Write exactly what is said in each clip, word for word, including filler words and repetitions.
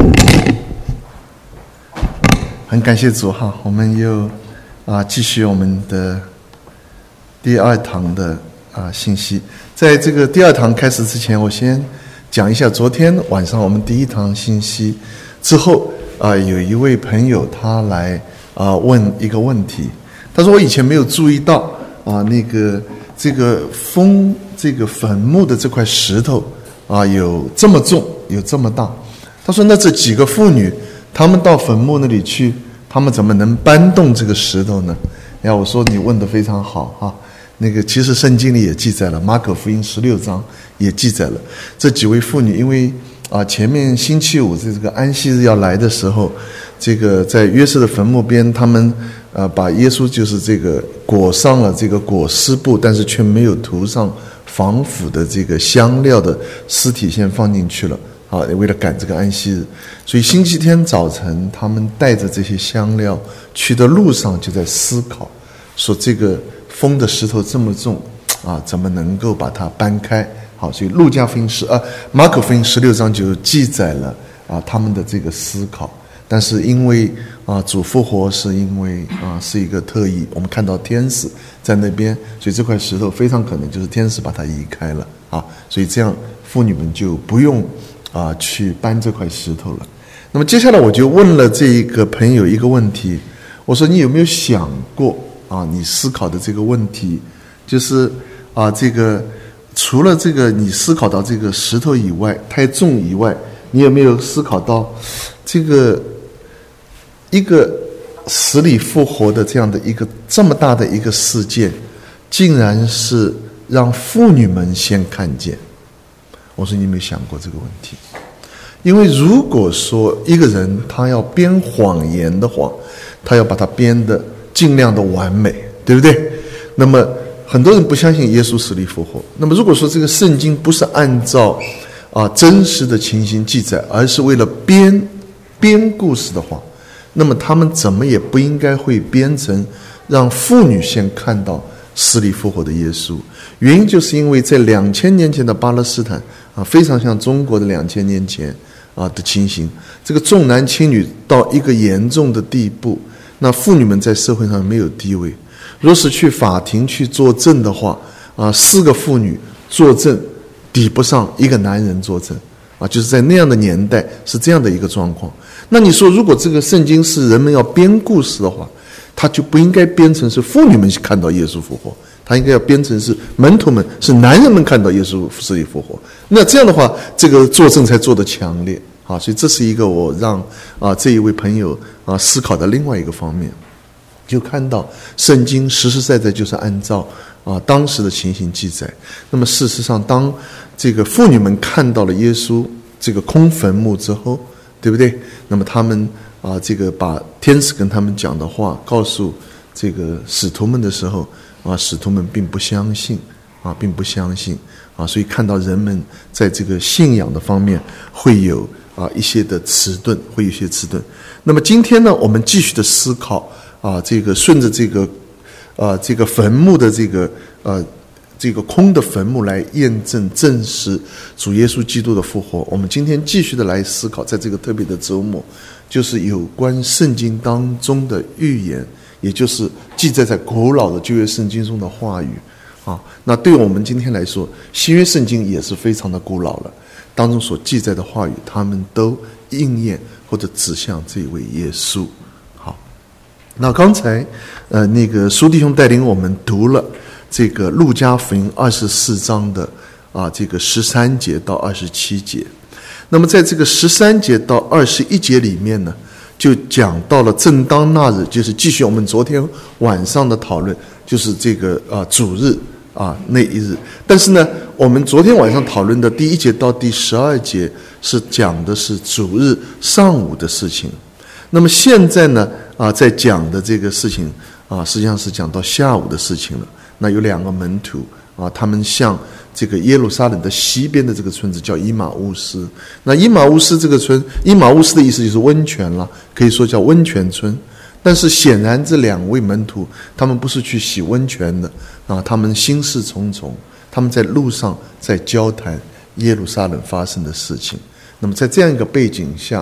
很感谢主哈，我们又啊继续我们的第二堂的啊信息。在这个第二堂开始之前，我先讲一下昨天晚上我们第一堂信息之后啊，有一位朋友他来啊问一个问题，他说我以前没有注意到啊那个这个封这个坟墓的这块石头啊有这么重，有这么大。他说那这几个妇女他们到坟墓那里去，他们怎么能搬动这个石头呢？然后我说你问得非常好啊，那个其实圣经里也记载了，马可福音十六章也记载了这几位妇女，因为啊前面星期五这个安息日要来的时候，这个在约瑟的坟墓边，他们呃把耶稣就是这个裹上了这个裹尸布，但是却没有涂上防腐的这个香料的尸体先放进去了。啊，为了赶这个安息日，所以星期天早晨他们带着这些香料去的路上，就在思考说这个封的石头这么重啊，怎么能够把它搬开？好，所以路加福音十啊，马可福音十六章就记载了啊他们的这个思考。但是因为啊主复活，是因为啊是一个特意，我们看到天使在那边，所以这块石头非常可能就是天使把它移开了啊，所以这样妇女们就不用啊，去搬这块石头了。那么接下来我就问了这一个朋友一个问题，我说你有没有想过啊，你思考的这个问题，就是啊，这个除了这个你思考到这个石头以外，太重以外，你有没有思考到这个一个死里复活的这样的一个这么大的一个事件，竟然是让妇女们先看见？我说你有没有想过这个问题？因为如果说一个人他要编谎言的话，他要把它编得尽量的完美，对不对？那么很多人不相信耶稣死里复活，那么如果说这个圣经不是按照啊真实的情形记载，而是为了编编故事的话，那么他们怎么也不应该会编成让妇女先看到死里复活的耶稣。原因就是因为在两千年前的巴勒斯坦啊，非常像中国的两千年前啊的情形，这个重男轻女到一个严重的地步，那妇女们在社会上没有地位。若是去法庭去作证的话啊，四个妇女作证抵不上一个男人作证啊，就是在那样的年代是这样的一个状况。那你说如果这个圣经是人们要编故事的话，他就不应该编成是妇女们看到耶稣复活，他应该要编成是门徒们，是男人们看到耶稣死里复活。那这样的话，这个作证才做得强烈啊！所以这是一个我让啊这一位朋友啊思考的另外一个方面，就看到圣经实实在在就是按照啊当时的情形记载。那么事实上，当这个妇女们看到了耶稣这个空坟墓之后，对不对？那么他们啊，这个把天使跟他们讲的话告诉这个使徒们的时候啊，使徒们并不相信啊，并不相信啊，所以看到人们在这个信仰的方面会有啊一些的迟钝，会有一些迟钝。那么今天呢，我们继续的思考啊，这个顺着这个啊这个坟墓的这个呃。这个空的坟墓来验证证实主耶稣基督的复活。我们今天继续的来思考，在这个特别的周末，就是有关圣经当中的预言，也就是记载在古老的旧约圣经中的话语啊。那对我们今天来说，新约圣经也是非常的古老了，当中所记载的话语，他们都应验或者指向这位耶稣。好，那刚才呃那个苏弟兄带领我们读了这个路加福音二十四章的啊这个十三节到二十七节。那么在这个十三节到二十一节里面呢，就讲到了正当那日，就是继续我们昨天晚上的讨论，就是这个啊主日啊那一日。但是呢，我们昨天晚上讨论的第一节到第十二节是讲的是主日上午的事情。那么现在呢啊在讲的这个事情啊，实际上是讲到下午的事情了。那有两个门徒啊，他们向这个耶路撒冷的西边的这个村子叫以马乌斯。那以马乌斯这个村，以马乌斯的意思就是温泉了，可以说叫温泉村。但是显然这两位门徒他们不是去洗温泉的啊，他们心事重重，他们在路上在交谈耶路撒冷发生的事情。那么在这样一个背景下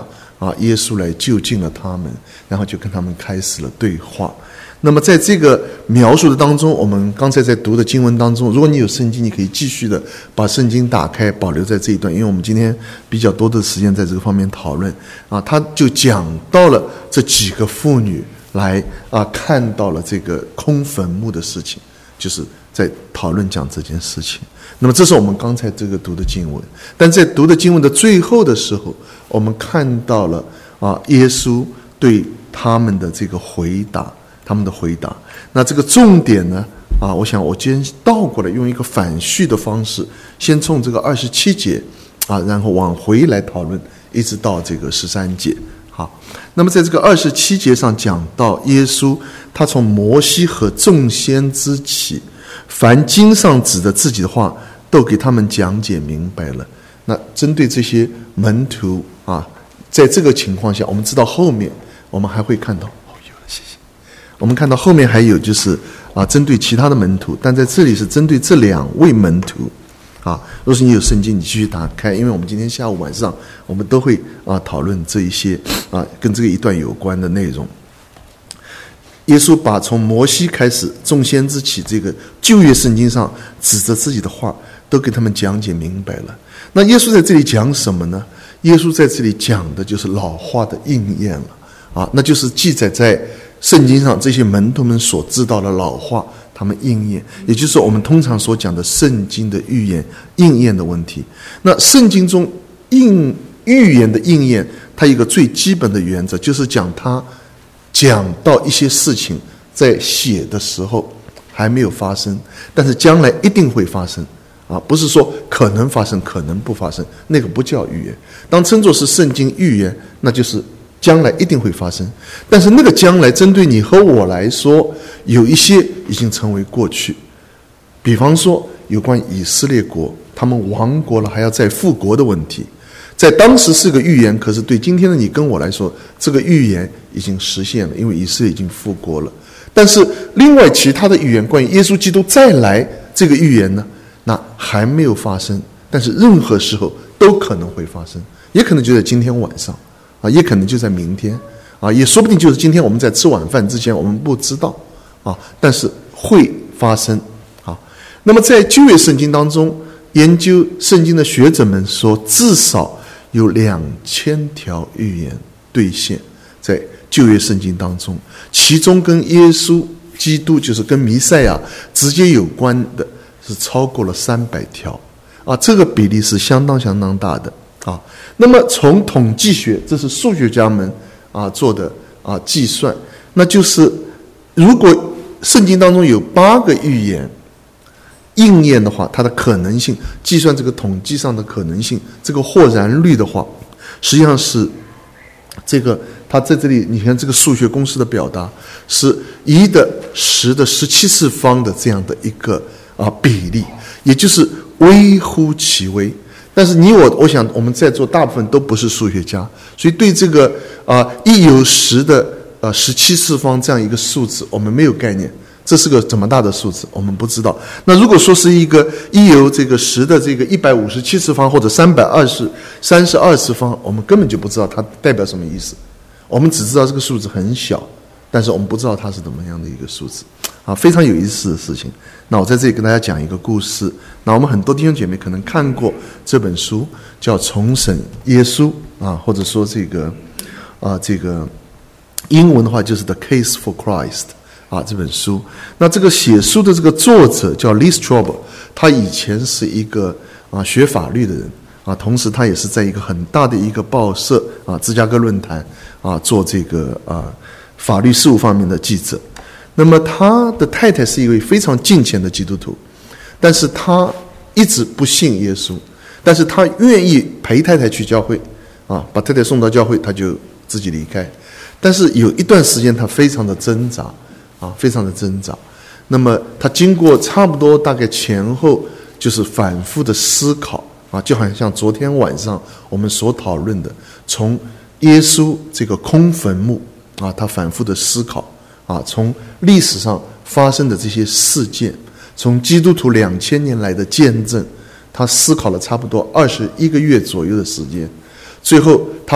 啊，耶稣来就近了他们，然后就跟他们开始了对话。那么在这个描述的当中，我们刚才在读的经文当中，如果你有圣经，你可以继续的把圣经打开，保留在这一段，因为我们今天比较多的时间在这个方面讨论啊，他就讲到了这几个妇女来啊看到了这个空坟墓的事情，就是在讨论讲这件事情。那么这是我们刚才这个读的经文，但在读的经文的最后的时候，我们看到了啊耶稣对他们的这个回答。他们的回答，那这个重点呢？啊，我想我今天倒过来用一个反序的方式，先从这个二十七节啊，然后往回来讨论，一直到这个十三节。好，那么在这个二十七节上讲到耶稣，他从摩西和众先知起，凡经上指着自己的话，都给他们讲解明白了。那针对这些门徒啊，在这个情况下，我们知道后面我们还会看到。我们看到后面还有就是啊，针对其他的门徒，但在这里是针对这两位门徒啊。若是你有圣经，你继续打开，因为我们今天下午晚上我们都会啊讨论这一些啊跟这个一段有关的内容。耶稣把从摩西开始，众先知起，这个旧约圣经上指着自己的话，都给他们讲解明白了。那耶稣在这里讲什么呢？耶稣在这里讲的就是老话的应验了啊，那就是记载在圣经上这些门徒们所知道的老话，他们应验，也就是我们通常所讲的圣经的预言应验的问题。那圣经中应预言的应验，它有一个最基本的原则，就是讲它讲到一些事情在写的时候还没有发生，但是将来一定会发生啊，不是说可能发生可能不发生，那个不叫预言。当称作是圣经预言，那就是将来一定会发生，但是那个将来针对你和我来说，有一些已经成为过去。比方说有关以色列国，他们亡国了还要再复国的问题，在当时是个预言，可是对今天的你跟我来说，这个预言已经实现了，因为以色列已经复国了。但是另外其他的预言，关于耶稣基督再来这个预言呢，那还没有发生，但是任何时候都可能会发生，也可能就在今天晚上啊，也可能就在明天啊，也说不定就是今天我们在吃晚饭之前，我们不知道啊，但是会发生啊。那么在旧约圣经当中，研究圣经的学者们说，至少有两千条预言兑现在旧约圣经当中，其中跟耶稣基督，就是跟弥赛亚直接有关的是超过了三百条啊，这个比例是相当相当大的啊。那么从统计学，这是数学家们啊做的啊计算，那就是如果圣经当中有八个预言应验的话，它的可能性，计算这个统计上的可能性，这个或然率的话，实际上是这个它在这里，你看这个数学公式的表达是一的十的十七次方的这样的一个啊比例，也就是微乎其微。但是你我，我想我们在座大部分都不是数学家，所以对这个啊一有十的呃十七次方这样一个数字，我们没有概念。这是个怎么大的数字，我们不知道。那如果说是一个一由这个十的这个一百五十七次方或者三百二十三十二次方，我们根本就不知道它代表什么意思。我们只知道这个数字很小，但是我们不知道它是怎么样的一个数字啊，非常有意思的事情。那我在这里跟大家讲一个故事。那我们很多弟兄姐妹可能看过这本书，叫《重审耶稣》啊，或者说这个啊这个英文的话就是 The Case for Christ。啊，这本书，那这个写书的这个作者叫 Lee Strobel， 他以前是一个啊学法律的人啊，同时他也是在一个很大的一个报社啊，芝加哥论坛啊做这个啊法律事务方面的记者。那么他的太太是一位非常敬虔的基督徒，但是他一直不信耶稣，但是他愿意陪太太去教会啊，把太太送到教会，他就自己离开。但是有一段时间他非常的挣扎。啊，非常的挣扎。那么他经过差不多大概前后就是反复的思考啊，就好像昨天晚上我们所讨论的，从耶稣这个空坟墓啊，他反复的思考啊，从历史上发生的这些事件，从基督徒两千年来的见证，他思考了差不多二十一个月左右的时间，最后他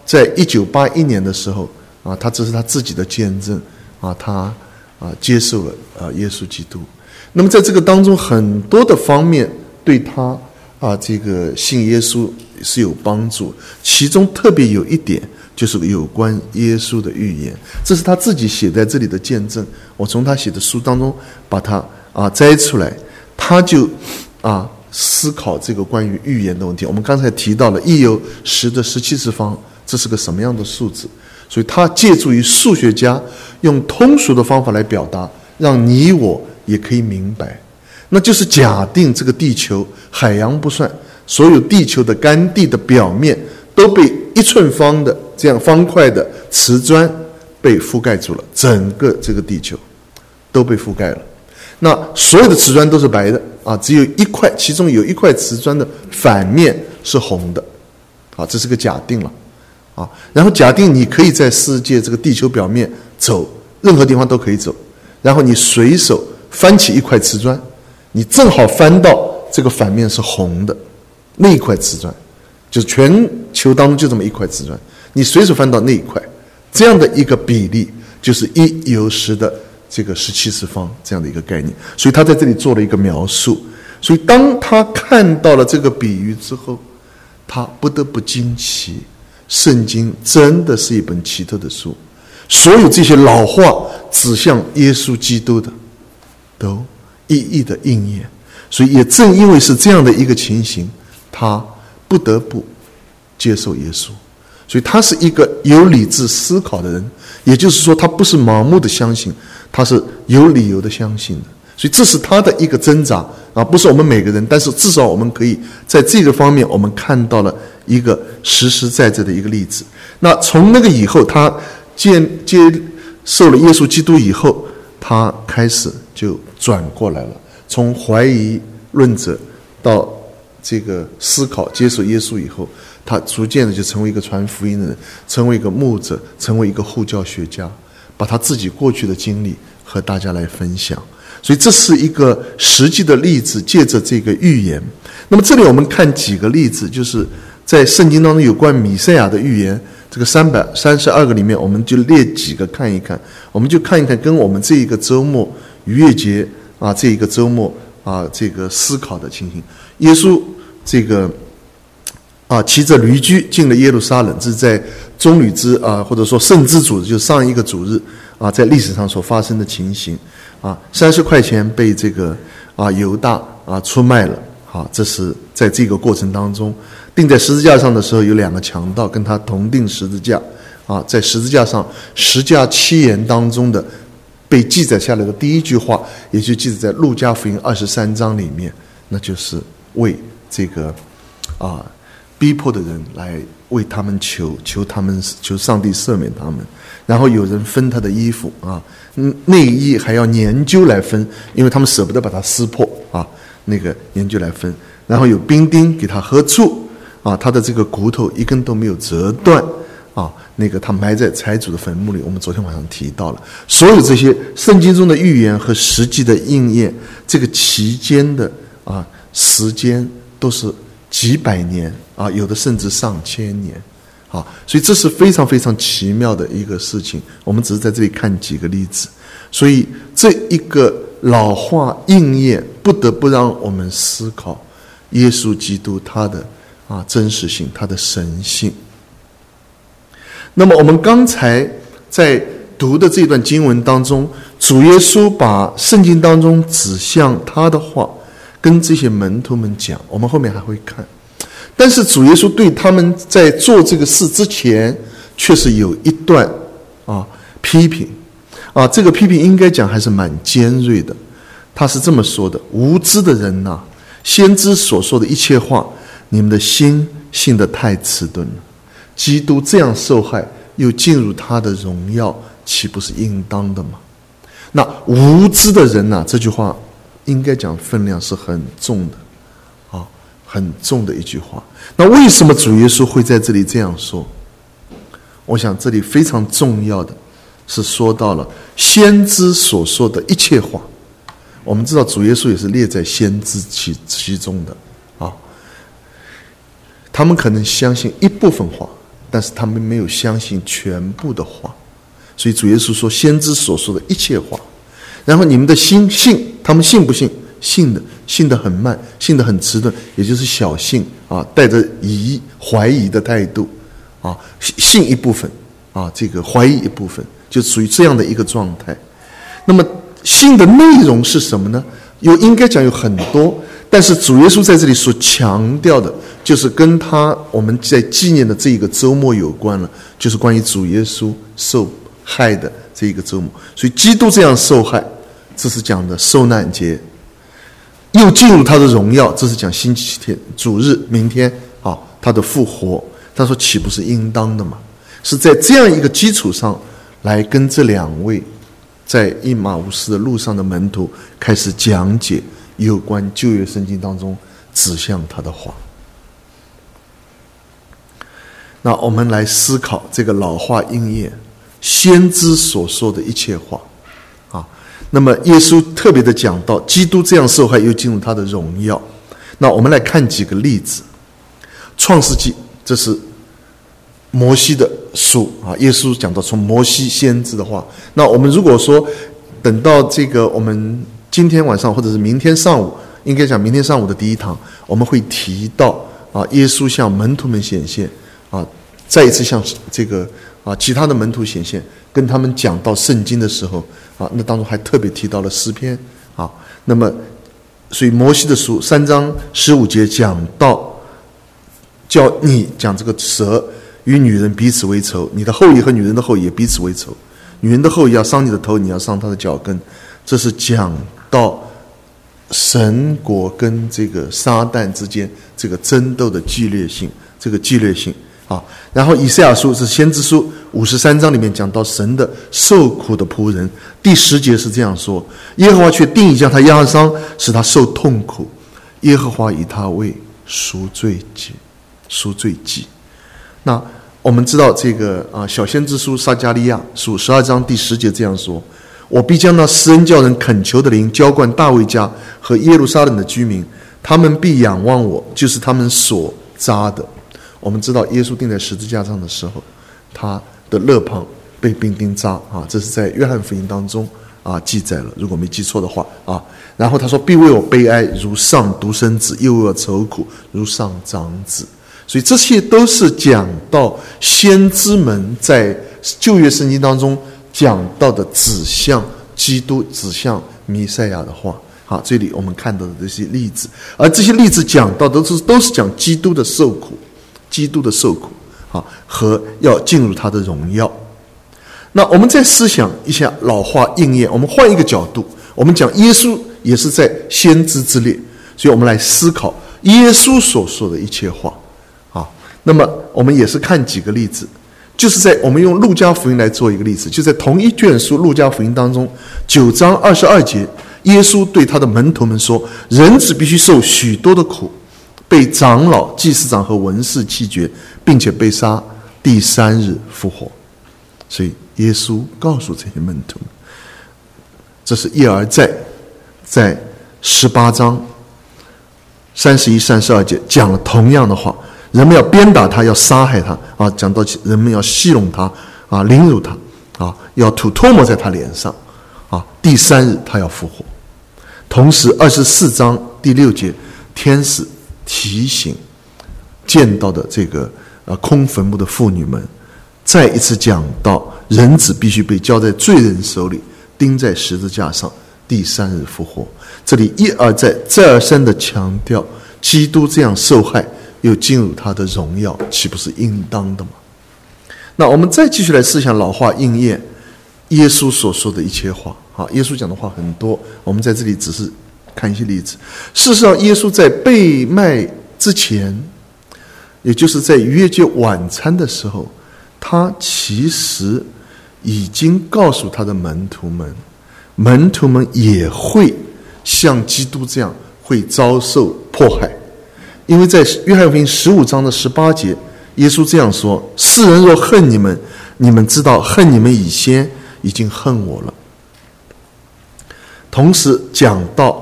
在一九八一年的时候啊，他这是他自己的见证啊，他啊接受了啊耶稣基督。那么在这个当中，很多的方面对他啊这个信耶稣是有帮助，其中特别有一点就是有关耶稣的预言，这是他自己写在这里的见证。我从他写的书当中把它啊摘出来，他就啊思考这个关于预言的问题。我们刚才提到了一有十的十七次方，这是个什么样的数字？所以他借助于数学家用通俗的方法来表达，让你我也可以明白。那就是假定这个地球海洋不算，所有地球的干地的表面都被一寸方的这样方块的瓷砖被覆盖住了，整个这个地球都被覆盖了。那所有的瓷砖都是白的啊，只有一块，其中有一块瓷砖的反面是红的，啊，这是个假定了啊。然后假定你可以在世界这个地球表面走，任何地方都可以走，然后你随手翻起一块瓷砖，你正好翻到这个反面是红的那一块瓷砖，就是全球当中就这么一块瓷砖，你随手翻到那一块，这样的一个比例就是一有十的这个十七次方这样的一个概念。所以他在这里做了一个描述。所以当他看到了这个比喻之后，他不得不惊奇，圣经真的是一本奇特的书，所有这些老话指向耶稣基督的都一一的应验。所以也正因为是这样的一个情形，他不得不接受耶稣。所以他是一个有理智思考的人，也就是说他不是盲目的相信，他是有理由的相信的。所以这是他的一个挣扎啊，不是我们每个人，但是至少我们可以在这个方面我们看到了一个实实在在的一个例子。那从那个以后，他接接受了耶稣基督以后，他开始就转过来了，从怀疑论者到这个思考接受耶稣以后，他逐渐的就成为一个传福音的人，成为一个牧者，成为一个护教学家，把他自己过去的经历和大家来分享。所以这是一个实际的例子，借着这个预言。那么这里我们看几个例子，就是在圣经当中有关弥赛亚的预言，这个三百三十二个里面，我们就列几个看一看，我们就看一看跟我们这一个周末逾越节啊，这一个周末啊，这个思考的情形。耶稣这个啊骑着驴驹进了耶路撒冷，这是在棕榈之啊，或者说圣之主，就上一个主日啊，在历史上所发生的情形啊，三十块钱被这个啊犹大啊出卖了。好，这是在这个过程当中，钉在十字架上的时候，有两个强盗跟他同钉十字架啊，在十字架上十架七言当中的被记载下来的第一句话，也就记载在路加福音二十三章里面，那就是为这个啊逼迫的人来为他们求，求他们求上帝赦免他们。然后有人分他的衣服啊，内衣还要研究来分，因为他们舍不得把它撕破啊，那个研究来分。然后有兵丁给他喝醋啊，他的这个骨头一根都没有折断啊，那个他埋在财主的坟墓里。我们昨天晚上提到了，所有这些圣经中的预言和实际的应验，这个期间的啊时间都是几百年啊，有的甚至上千年。好，所以这是非常非常奇妙的一个事情。我们只是在这里看几个例子，所以这一个老话应验，不得不让我们思考耶稣基督他的啊真实性，他的神性。那么我们刚才在读的这段经文当中，主耶稣把圣经当中指向他的话跟这些门徒们讲，我们后面还会看。但是主耶稣对他们在做这个事之前，确实有一段啊批评啊，这个批评应该讲还是蛮尖锐的。他是这么说的：无知的人呐、啊，先知所说的一切话，你们的心信得太迟钝了。基督这样受害，又进入他的荣耀，岂不是应当的吗？那无知的人呐、啊，这句话应该讲分量是很重的。很重的一句话。那为什么主耶稣会在这里这样说？我想这里非常重要的是说到了先知所说的一切话。我们知道主耶稣也是列在先知其其中的啊。他们可能相信一部分话， 但是他们没有相信全部的话。所以主耶稣说先知所说的一切话，然后你们的心信，他们信不信？信的，信得很慢，信得很迟钝，也就是小信啊，带着疑怀疑的态度啊，信一部分啊，这个怀疑一部分，就属于这样的一个状态。那么信的内容是什么呢？有应该讲有很多，但是主耶稣在这里所强调的就是跟他我们在纪念的这一个周末有关了，就是关于主耶稣受害的这一个周末。所以基督这样受害，这是讲的受难节，又进入他的荣耀，这是讲星期天主日，明天啊他的复活。他说岂不是应当的吗？是在这样一个基础上来跟这两位在以马忤斯的路上的门徒开始讲解有关旧约圣经当中指向他的话。那我们来思考这个老话应验，先知所说的一切话啊。那么耶稣特别的讲到基督这样受害又进入他的荣耀。那我们来看几个例子。创世纪，这是摩西的书啊，耶稣讲到从摩西先知的话。那我们如果说等到这个我们今天晚上或者是明天上午，应该讲明天上午的第一堂，我们会提到啊，耶稣向门徒们显现啊，再一次向这个啊其他的门徒显现，跟他们讲到圣经的时候啊，那当中还特别提到了诗篇啊。那么所以摩西的书三章十五节讲到，叫你讲这个蛇与女人彼此为仇，你的后裔和女人的后裔也彼此为仇，女人的后裔要伤你的头，你要伤她的脚跟。这是讲到神国跟这个撒旦之间这个争斗的激烈性，这个激烈性啊。然后以赛亚书是先知书五十三章里面讲到神的受苦的仆人，第十节是这样说：耶和华却定义将他压伤，使他受痛苦，耶和华以他为赎罪祭，赎罪祭。那我们知道这个啊，小先知书撒迦利亚书十二章第十节这样说：我必将那施恩叫人恳求的灵浇灌大卫家和耶路撒冷的居民，他们必仰望我，就是他们所扎的。我们知道耶稣钉在十字架上的时候，他的肋旁被兵丁扎啊，这是在约翰福音当中啊记载了，如果没记错的话啊。然后他说：必为我悲哀，如上独生子；又为我愁苦，如上长子。所以这些都是讲到先知们在旧约圣经当中讲到的指向基督、指向弥赛亚的话。好，这里我们看到的这些例子，而这些例子讲到的都是都是讲基督的受苦，基督的受苦啊，和要进入他的荣耀。那我们再思想一下老话应验，我们换一个角度，我们讲耶稣也是在先知之列，所以我们来思考耶稣所说的一切话啊。那么我们也是看几个例子，就是在我们用路加福音来做一个例子，就在同一卷书路加福音当中九章二十二节，耶稣对他的门徒们说：人子必须受许多的苦，被长老、祭司长和文士弃绝，并且被杀，第三日复活。所以耶稣告诉这些门徒们，这是一而再，在十八章三十一、三十二节讲了同样的话。人们要鞭打他，要杀害他啊！讲到人们要戏弄他啊，凌辱他啊，要吐唾沫在他脸上啊。第三日他要复活。同时，二十四章第六节，天使提醒见到的这个啊空坟墓的妇女们，再一次讲到人子必须被交在罪人手里，钉在十字架上，第三日复活。这里一而再、再而三的强调，基督这样受害又进入他的荣耀，岂不是应当的吗？那我们再继续来思想老话应验，耶稣所说的一切话啊，耶稣讲的话很多，我们在这里只是看一些例子。事实上，耶稣在被卖之前，也就是在逾越节晚餐的时候，他其实已经告诉他的门徒们，门徒们也会像基督这样会遭受迫害。因为在约翰福音十五章的十八节，耶稣这样说：世人若恨你们，你们知道恨你们以先已经恨我了。同时讲到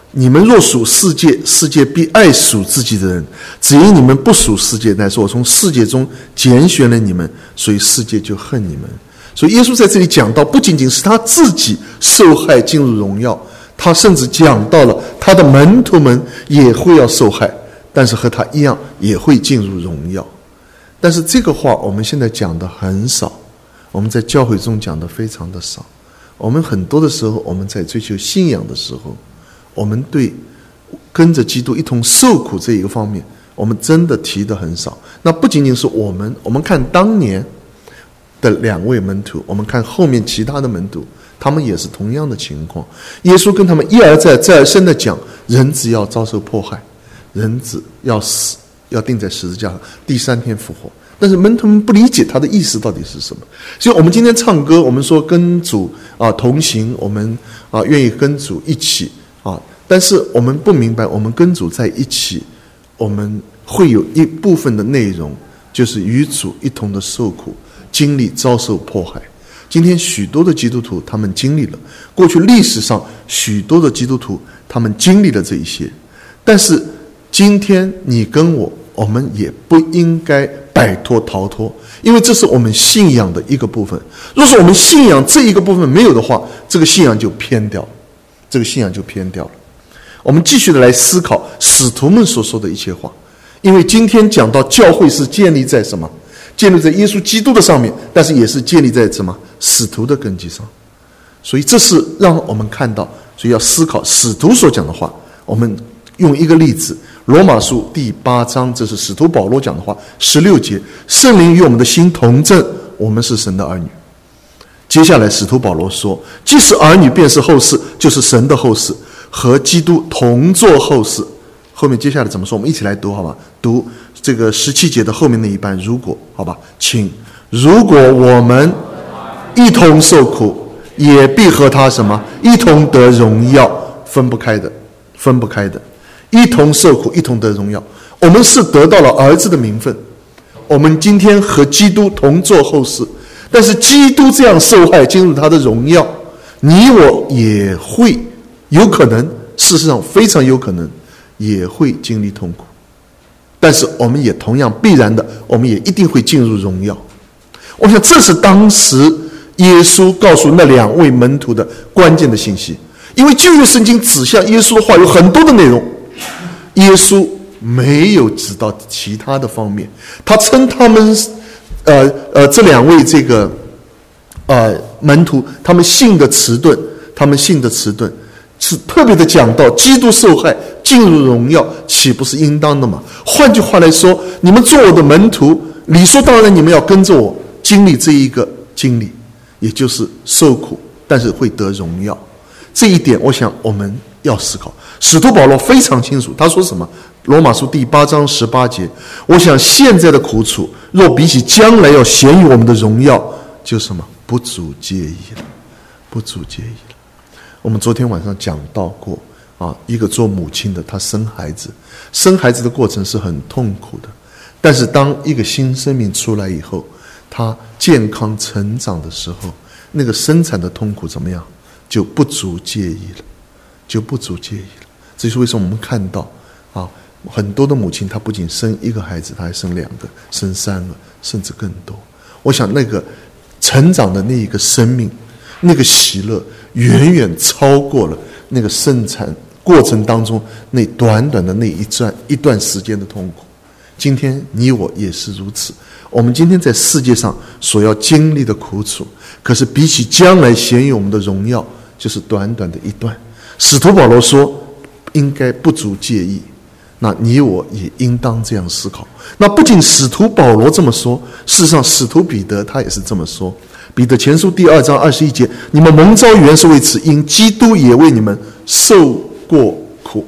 你们若属世界，世界必爱属自己的人；只因你们不属世界，乃是我从世界中拣选了你们，所以世界就恨你们。所以耶稣在这里讲到，不仅仅是他自己受害进入荣耀，他甚至讲到了他的门徒们也会要受害，但是和他一样也会进入荣耀。但是这个话我们现在讲的很少，我们在教会中讲的非常的少。我们很多的时候，我们在追求信仰的时候，我们对跟着基督一同受苦这一个方面，我们真的提的很少。那不仅仅是我们，我们看当年的两位门徒，我们看后面其他的门徒，他们也是同样的情况。耶稣跟他们一而再再而三的讲，人子要遭受迫害，人子要死，要钉在十字架上，第三天复活。但是门徒们不理解他的意思到底是什么。所以我们今天唱歌，我们说跟主啊同行，我们啊愿意跟主一起啊，但是我们不明白，我们跟主在一起，我们会有一部分的内容就是与主一同的受苦，经历遭受迫害。今天许多的基督徒他们经历了，过去历史上许多的基督徒他们经历了这一些，但是今天你跟我，我们也不应该摆脱逃脱，因为这是我们信仰的一个部分。若是我们信仰这一个部分没有的话，这个信仰就偏掉了，这个信仰就偏掉了。我们继续的来思考使徒们所说的一切话，因为今天讲到教会是建立在什么？建立在耶稣基督的上面，但是也是建立在什么？使徒的根基上。所以这是让我们看到，所以要思考使徒所讲的话。我们用一个例子，罗马书第八章，这是使徒保罗讲的话，十六节，圣灵与我们的心同证，我们是神的儿女。接下来使徒保罗说，即使儿女便是后世，就是神的后世，和基督同作后世。后面接下来怎么说？我们一起来读好吧？读这个十七节的后面那一半，如果好吧，请如果我们一同受苦，也必和他什么一同得荣耀。分不开的，分不开的，一同受苦，一同得荣耀。我们是得到了儿子的名分，我们今天和基督同作后世，但是基督这样受害进入他的荣耀，你我也会有可能，事实上非常有可能也会经历痛苦，但是我们也同样必然的，我们也一定会进入荣耀。我想这是当时耶稣告诉那两位门徒的关键的信息。因为旧约圣经指向耶稣的话有很多的内容，耶稣没有指到其他的方面。他称他们呃呃这两位这个呃门徒，他们信的迟钝，他们信的迟钝，是特别的讲到基督受害进入荣耀，岂不是应当的吗？换句话来说，你们做我的门徒，理所当然你们要跟着我经历这一个经历，也就是受苦，但是会得荣耀。这一点我想我们要思考。使徒保罗非常清楚，他说什么？罗马书第八章十八节，我想现在的苦楚若比起将来要显于我们的荣耀，就什么？不足介意了，不足介意了。我们昨天晚上讲到过啊，一个做母亲的，她生孩子，生孩子的过程是很痛苦的，但是当一个新生命出来以后，她健康成长的时候，那个生产的痛苦怎么样？就不足介意了，就不足介意了。这是为什么我们看到啊，很多的母亲她不仅生一个孩子，她还生两个、生三个，甚至更多。我想那个成长的那一个生命，那个喜乐，远远超过了那个生产过程当中那短短的那一段一段时间的痛苦。今天你我也是如此。我们今天在世界上所要经历的苦楚，可是比起将来显于我们的荣耀，就是短短的一段。使徒保罗说应该不足介意，那你我也应当这样思考。那不仅使徒保罗这么说，事实上使徒彼得他也是这么说。彼得前书第二章二十一节，你们蒙召原是为此，因基督也为你们受过苦，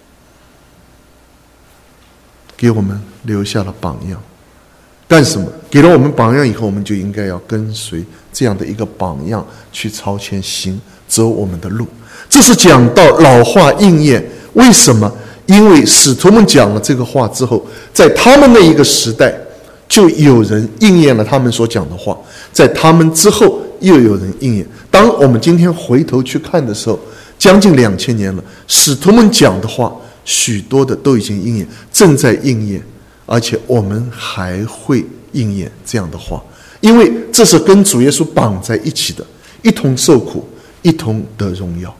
给我们留下了榜样。干什么？给了我们榜样以后，我们就应该要跟随这样的一个榜样去朝前行，走我们的路。这是讲到老话应验。为什么？因为使徒们讲了这个话之后，在他们那一个时代，就有人应验了他们所讲的话，在他们之后又有人应验。当我们今天回头去看的时候， 将近两千年了，使徒们讲的话，许多的都已经应验，正在应验，而且我们还会应验这样的话，因为这是跟主耶稣绑在一起的，一同受苦，一同得荣耀。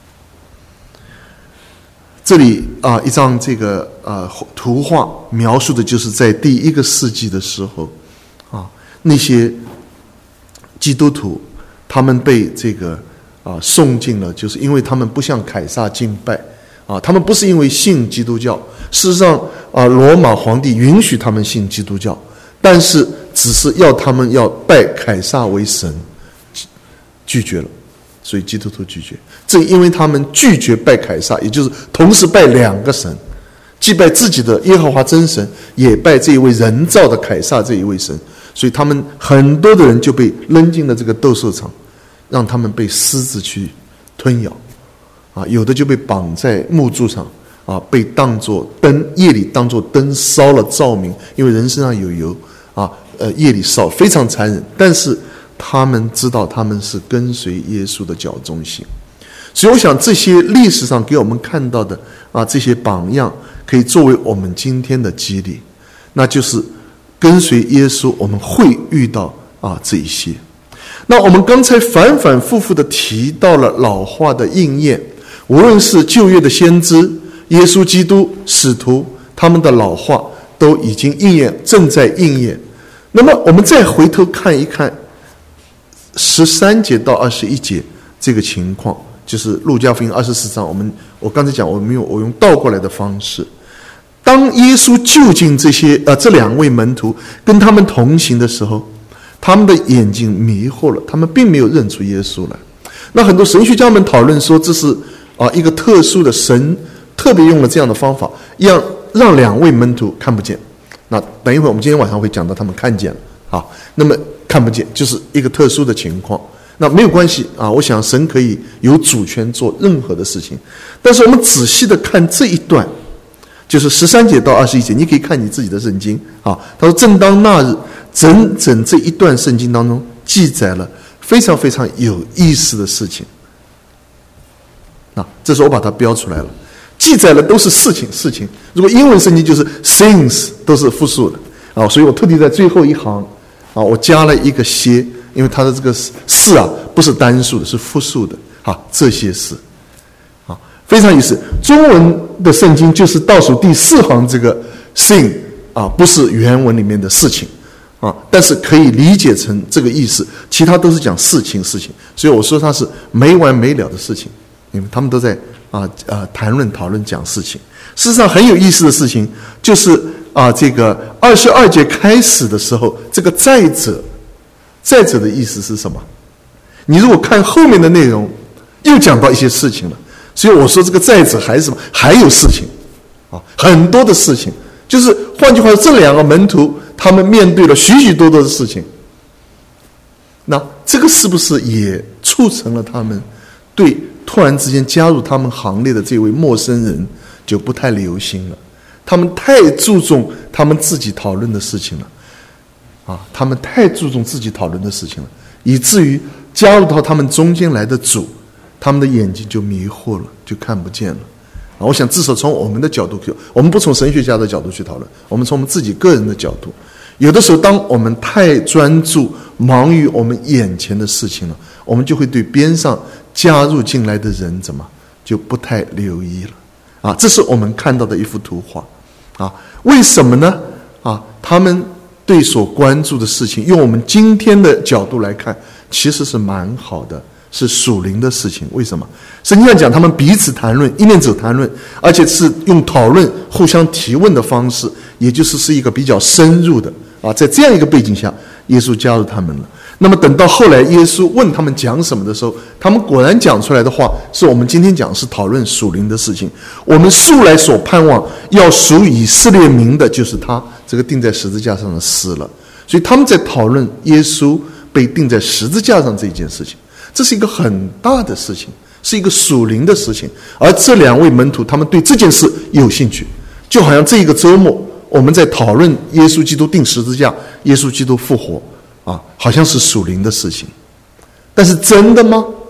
这里啊，一张这个呃图画描述的就是在第一个世纪的时候，啊，那些基督徒他们被这个啊送进了，就是因为他们不向凯撒敬拜啊，他们不是因为信基督教，事实上啊，罗马皇帝允许他们信基督教，但是只是要他们要拜凯撒为神，拒绝了。所以基督徒拒绝，正因为他们拒绝拜凯撒，也就是同时拜两个神，既拜自己的耶和华真神，也拜这一位人造的凯撒这一位神，所以他们很多的人就被扔进了这个斗兽场，让他们被狮子去吞咬，啊，有的就被绑在木柱上，啊，被当作灯，夜里当作灯烧了照明，因为人身上有油，啊，呃，夜里烧非常残忍，但是他们知道他们是跟随耶稣的脚中行，所以我想这些历史上给我们看到的啊这些榜样，可以作为我们今天的激励，那就是跟随耶稣，我们会遇到啊这一些。那我们刚才反反复复的提到了老话的应验，无论是旧约的先知、耶稣基督、使徒，他们的老话都已经应验，正在应验。那么我们再回头看一看十三节到二十一节这个情况，就是路加福音二十四章，我们我刚才讲我们用我用倒过来的方式，当耶稣就近这些呃这两位门徒跟他们同行的时候，他们的眼睛迷惑了，他们并没有认出耶稣来。那很多神学家们讨论说，这是啊一个特殊的神特别用了这样的方法，让让两位门徒看不见。那等一会儿我们今天晚上会讲到他们看见了啊，那么看不见就是一个特殊的情况，那没有关系啊。我想神可以有主权做任何的事情，但是我们仔细的看这一段，就是十三节到二十一节，你可以看你自己的圣经啊。他说，正当那日，整整这一段圣经当中记载了非常非常有意思的事情。啊，这是我把它标出来了，记载了都是事情事情。如果英文圣经就是 things 都是复数的啊，所以我特地在最后一行。啊，我加了一个些，因为它的这个事啊不是单数的，是复数的。啊，这些事，啊，非常有意思。中文的圣经就是倒数第四行这个 thing 啊，不是原文里面的事情啊，但是可以理解成这个意思。其他都是讲事情事情，所以我说它是没完没了的事情，因为他们都在啊啊谈论讨论讲事情。事实上很有意思的事情就是。啊，这个二十二节开始的时候，这个再者，再者的意思是什么？你如果看后面的内容，又讲到一些事情了。所以我说这个再者还是什么？还有事情，啊，很多的事情。就是换句话说，这两个门徒他们面对了许许多多的事情。那这个是不是也促成了他们对突然之间加入他们行列的这位陌生人就不太留心了？他们太注重他们自己讨论的事情了，啊，他们太注重自己讨论的事情了，以至于加入到他们中间来的主，他们的眼睛就迷惑了，就看不见了。啊，我想至少从我们的角度，我们不从神学家的角度去讨论，我们从我们自己个人的角度，有的时候当我们太专注忙于我们眼前的事情了，我们就会对边上加入进来的人怎么就不太留意了。啊，这是我们看到的一幅图画。啊，为什么呢？啊，他们对所关注的事情，用我们今天的角度来看，其实是蛮好的，是属灵的事情。为什么？圣经上讲，他们彼此谈论，一面走谈论，而且是用讨论、互相提问的方式，也就是是一个比较深入的。啊，在这样一个背景下，耶稣加入他们了。那么等到后来耶稣问他们讲什么的时候，他们果然讲出来的话是我们今天讲是讨论属灵的事情。我们素来所盼望要属以色列民的就是他这个钉在十字架上的死了，所以他们在讨论耶稣被钉在十字架上这一件事情，这是一个很大的事情，是一个属灵的事情。而这两位门徒他们对这件事有兴趣，就好像这一个周末我们在讨论耶稣基督钉十字架，耶稣基督复活啊，好像是属灵的事情，但是真的吗？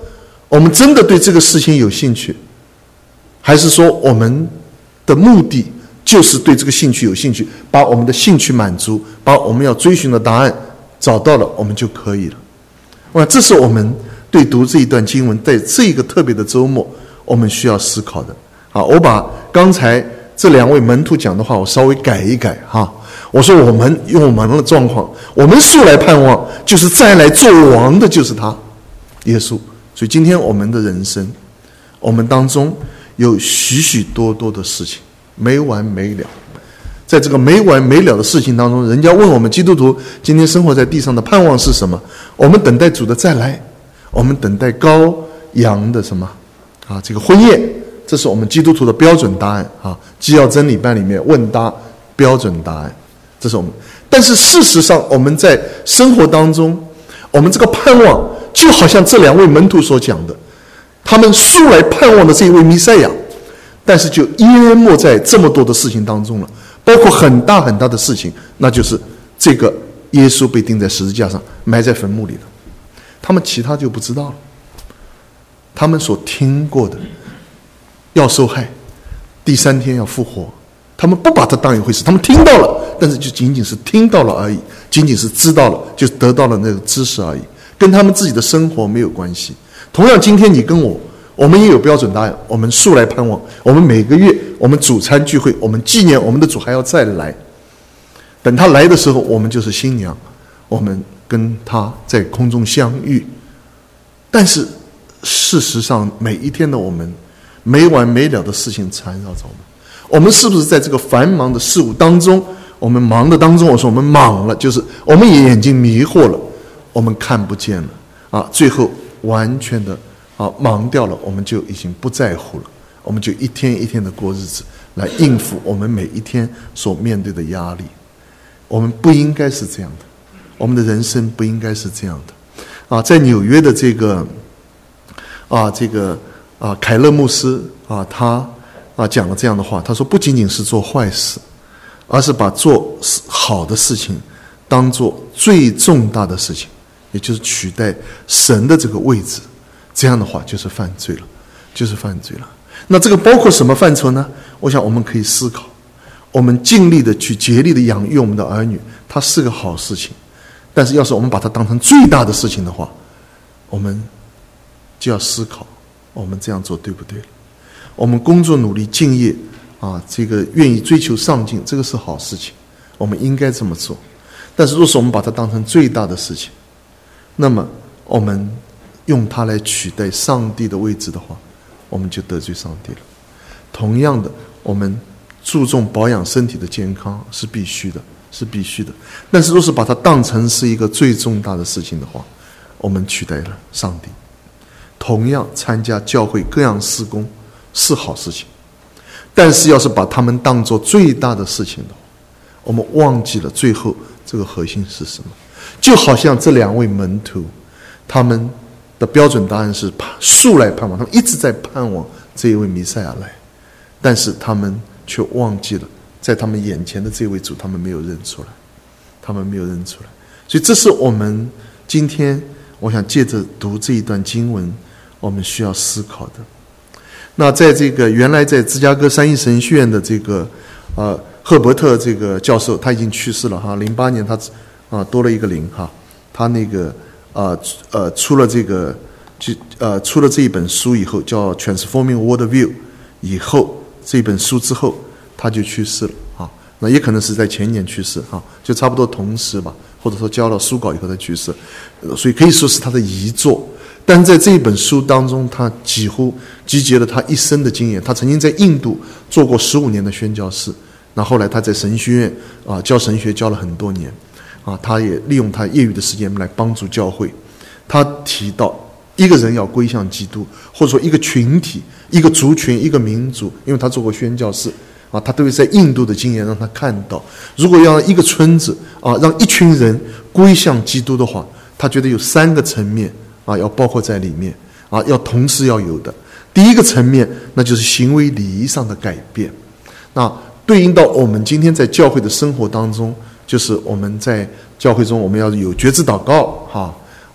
我们真的对这个事情有兴趣，还是说我们的目的就是对这个兴趣有兴趣，把我们的兴趣满足，把我们要追寻的答案找到了，我们就可以了。哇，这是我们对读这一段经文，在这个特别的周末，我们需要思考的。好，我把刚才这两位门徒讲的话，我稍微改一改哈。我说我们用我们的状况，我们素来盼望就是再来做王的就是他，耶稣。所以今天我们的人生，我们当中有许许多多的事情没完没了，在这个没完没了的事情当中，人家问我们基督徒今天生活在地上的盼望是什么？我们等待主的再来，我们等待羔羊的什么啊？这个婚宴，这是我们基督徒的标准答案啊！基要真理班里面问答标准答案，这是我们。但是事实上，我们在生活当中，我们这个盼望就好像这两位门徒所讲的，他们素来盼望的这一位弥赛亚，但是就淹没在这么多的事情当中了，包括很大很大的事情，那就是这个耶稣被钉在十字架上，埋在坟墓里了。他们其他就不知道了。他们所听过的要受害，第三天要复活，他们不把它当一回事，他们听到了，但是就仅仅是听到了而已，仅仅是知道了，就得到了那个知识而已，跟他们自己的生活没有关系。同样，今天你跟我，我们也有标准答案，我们素来盼望，我们每个月我们主餐聚会，我们纪念我们的主还要再来，等他来的时候，我们就是新娘，我们跟他在空中相遇。但是事实上，每一天的我们没完没了的事情缠绕着我们，我们是不是在这个繁忙的事物当中，我们忙的当中，我说我们忙了，就是我们也眼睛迷惑了，我们看不见了啊，最后完全的啊忙掉了，我们就已经不在乎了，我们就一天一天的过日子来应付我们每一天所面对的压力。我们不应该是这样的，我们的人生不应该是这样的啊！在纽约的这个啊这个啊凯勒牧师啊，他啊讲了这样的话，他说不仅仅是做坏事，而是把做好的事情当做最重大的事情，也就是取代神的这个位置，这样的话就是犯罪了，就是犯罪了。那这个包括什么范畴呢？我想我们可以思考，我们尽力的去竭力的养育我们的儿女，它是个好事情，但是要是我们把它当成最大的事情的话，我们就要思考我们这样做对不对。我们工作努力敬业啊，这个愿意追求上进，这个是好事情，我们应该这么做。但是若是我们把它当成最大的事情，那么我们用它来取代上帝的位置的话，我们就得罪上帝了。同样的，我们注重保养身体的健康是必须的，是必须的。但是若是把它当成是一个最重大的事情的话，我们取代了上帝。同样，参加教会各样事工是好事情，但是要是把他们当作最大的事情的话，我们忘记了最后这个核心是什么。就好像这两位门徒，他们的标准答案是素来盼望，他们一直在盼望这一位弥赛亚来，但是他们却忘记了在他们眼前的这位主，他们没有认出来，他们没有认出来。所以这是我们今天我想借着读这一段经文，我们需要思考的。那在这个原来在芝加哥三一神学院的这个呃赫伯特这个教授，他已经去世了哈，零八年他啊多了一个零哈，他那个呃呃出了这个就呃出了这一本书以后，叫 Transforming Worldview 以后，这本书之后他就去世了啊，那也可能是在前年去世啊，就差不多同时吧，或者说交了书稿以后才去世，所以可以说是他的遗作。但在这一本书当中，他几乎集结了他一生的经验。他曾经在印度做过十五年的宣教士，那后来他在神学院啊教神学教了很多年，啊，他也利用他业余的时间来帮助教会。他提到一个人要归向基督，或者说一个群体、一个族群、一个民族，因为他做过宣教士啊，他对在印度的经验让他看到，如果要让一个村子啊，让一群人归向基督的话，他觉得有三个层面啊，要包括在里面啊，要同时要有的。第一个层面，那就是行为礼仪上的改变。那对应到我们今天在教会的生活当中，就是我们在教会中我们要有觉知祷告哈，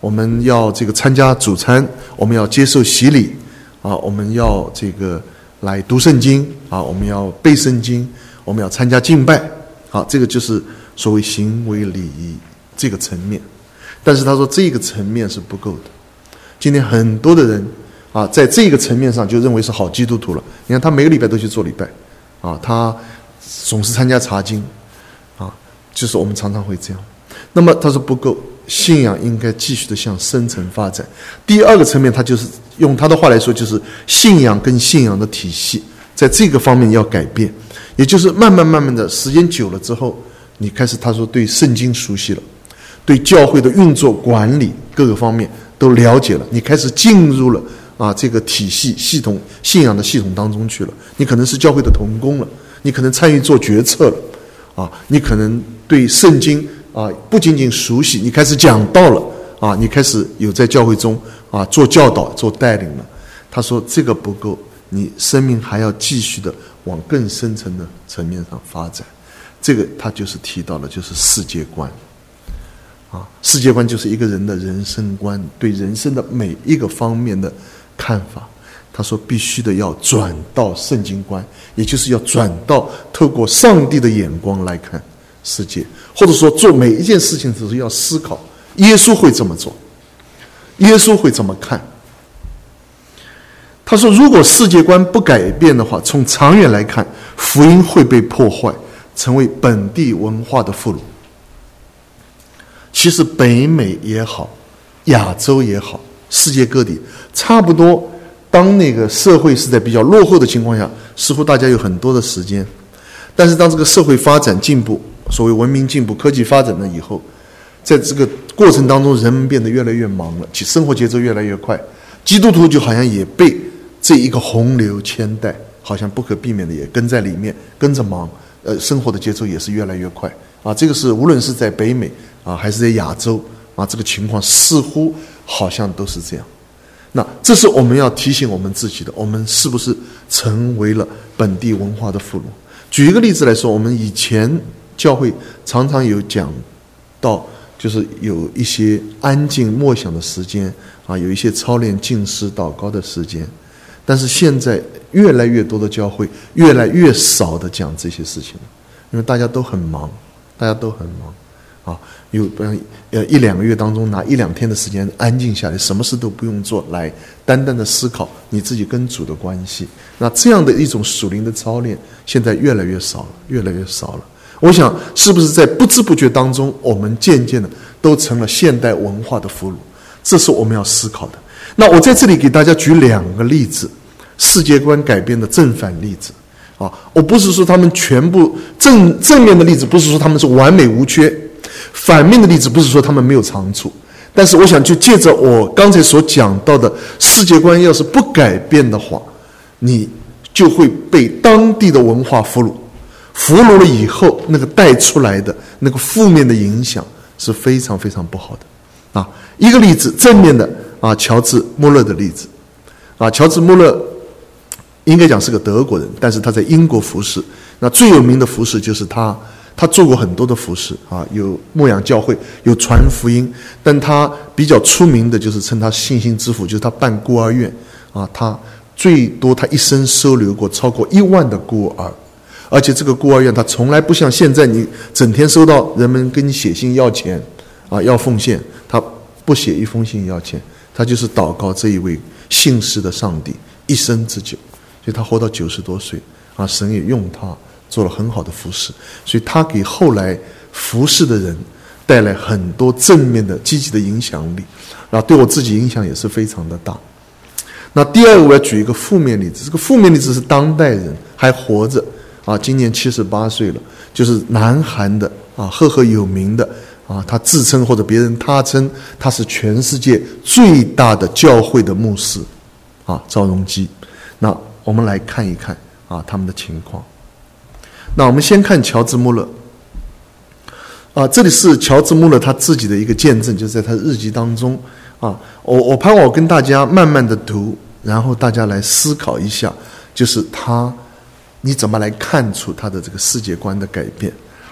我们要这个参加主餐，我们要接受洗礼啊，我们要这个来读圣经啊，我们要背圣经，我们要参加敬拜啊，这个就是所谓行为礼仪这个层面。但是他说这个层面是不够的。今天很多的人啊，在这个层面上就认为是好基督徒了。你看他每个礼拜都去做礼拜啊，他总是参加查经啊，就是我们常常会这样。那么他说不够，信仰应该继续的向深层发展。第二个层面，他就是用他的话来说，就是信仰跟信仰的体系在这个方面要改变，也就是慢慢慢慢的时间久了之后，你开始他说对圣经熟悉了，对教会的运作管理各个方面都了解了，你开始进入了啊这个体系系统信仰的系统当中去了。你可能是教会的同工了，你可能参与做决策了啊，你可能对圣经啊不仅仅熟悉，你开始讲道了啊，你开始有在教会中啊做教导做带领了。他说这个不够，你生命还要继续的往更深层的层面上发展。这个他就是提到了就是世界观啊，世界观就是一个人的人生观，对人生的每一个方面的看法。他说必须的要转到圣经观，也就是要转到透过上帝的眼光来看世界，或者说做每一件事情只是要思考耶稣会这么做，耶稣会怎么看。他说如果世界观不改变的话，从长远来看，福音会被破坏，成为本地文化的俘虏。其实北美也好，亚洲也好，世界各地差不多，当那个社会是在比较落后的情况下，似乎大家有很多的时间。但是当这个社会发展进步，所谓文明进步科技发展了以后，在这个过程当中人们变得越来越忙了，其生活节奏越来越快，基督徒就好像也被这一个洪流牵带，好像不可避免的也跟在里面跟着忙，呃，生活的节奏也是越来越快啊。这个是无论是在北美啊还是在亚洲啊，这个情况似乎好像都是这样。那这是我们要提醒我们自己的，我们是不是成为了本地文化的俘虏？举一个例子来说，我们以前教会常常有讲到，就是有一些安静默想的时间啊，有一些操练静思祷告的时间，但是现在越来越多的教会越来越少的讲这些事情了，因为大家都很忙，大家都很忙啊，有呃一两个月当中拿一两天的时间安静下来，什么事都不用做，来单单的思考你自己跟主的关系。那这样的一种属灵的操练，现在越来越少了，越来越少了。我想，是不是在不知不觉当中，我们渐渐的都成了现代文化的俘虏？这是我们要思考的。那我在这里给大家举两个例子，世界观改变的正反例子啊，我不是说他们全部正正面的例子，不是说他们是完美无缺，反面的例子不是说他们没有长处。但是我想就借着我刚才所讲到的世界观，要是不改变的话，你就会被当地的文化俘虏，俘虏了以后，那个带出来的那个负面的影响是非常非常不好的啊。一个例子，正面的啊，乔治穆勒的例子啊，乔治穆勒应该讲是个德国人，但是他在英国服侍。那最有名的服侍就是他，他做过很多的服侍啊，有牧养教会，有传福音，但他比较出名的就是称他信心之父，就是他办孤儿院啊，他最多他一生收留过超过一万的孤儿，而且这个孤儿院他从来不像现在你整天收到人们跟你写信要钱啊，要奉献，他不写一封信要钱，他就是祷告这一位信实的上帝一生之久，所以他活到九十多岁啊，神也用他做了很好的服侍，所以他给后来服侍的人带来很多正面的积极的影响力，然后对我自己影响也是非常的大。那第二个我要举一个负面例子，这个负面例子是当代人还活着啊，今年七十八岁了，就是南韩的啊赫赫有名的啊，他自称或者别人他称他是全世界最大的教会的牧师啊，赵荣基。那我们来看一看啊他们的情况。那我们先看乔治穆勒啊，这里是乔治穆勒他自己的一个见证，就是在他日记当中啊，我我盼望我跟大家慢慢的读，然后大家来思考一下，就是他你怎么来看出他的这个世界观的改变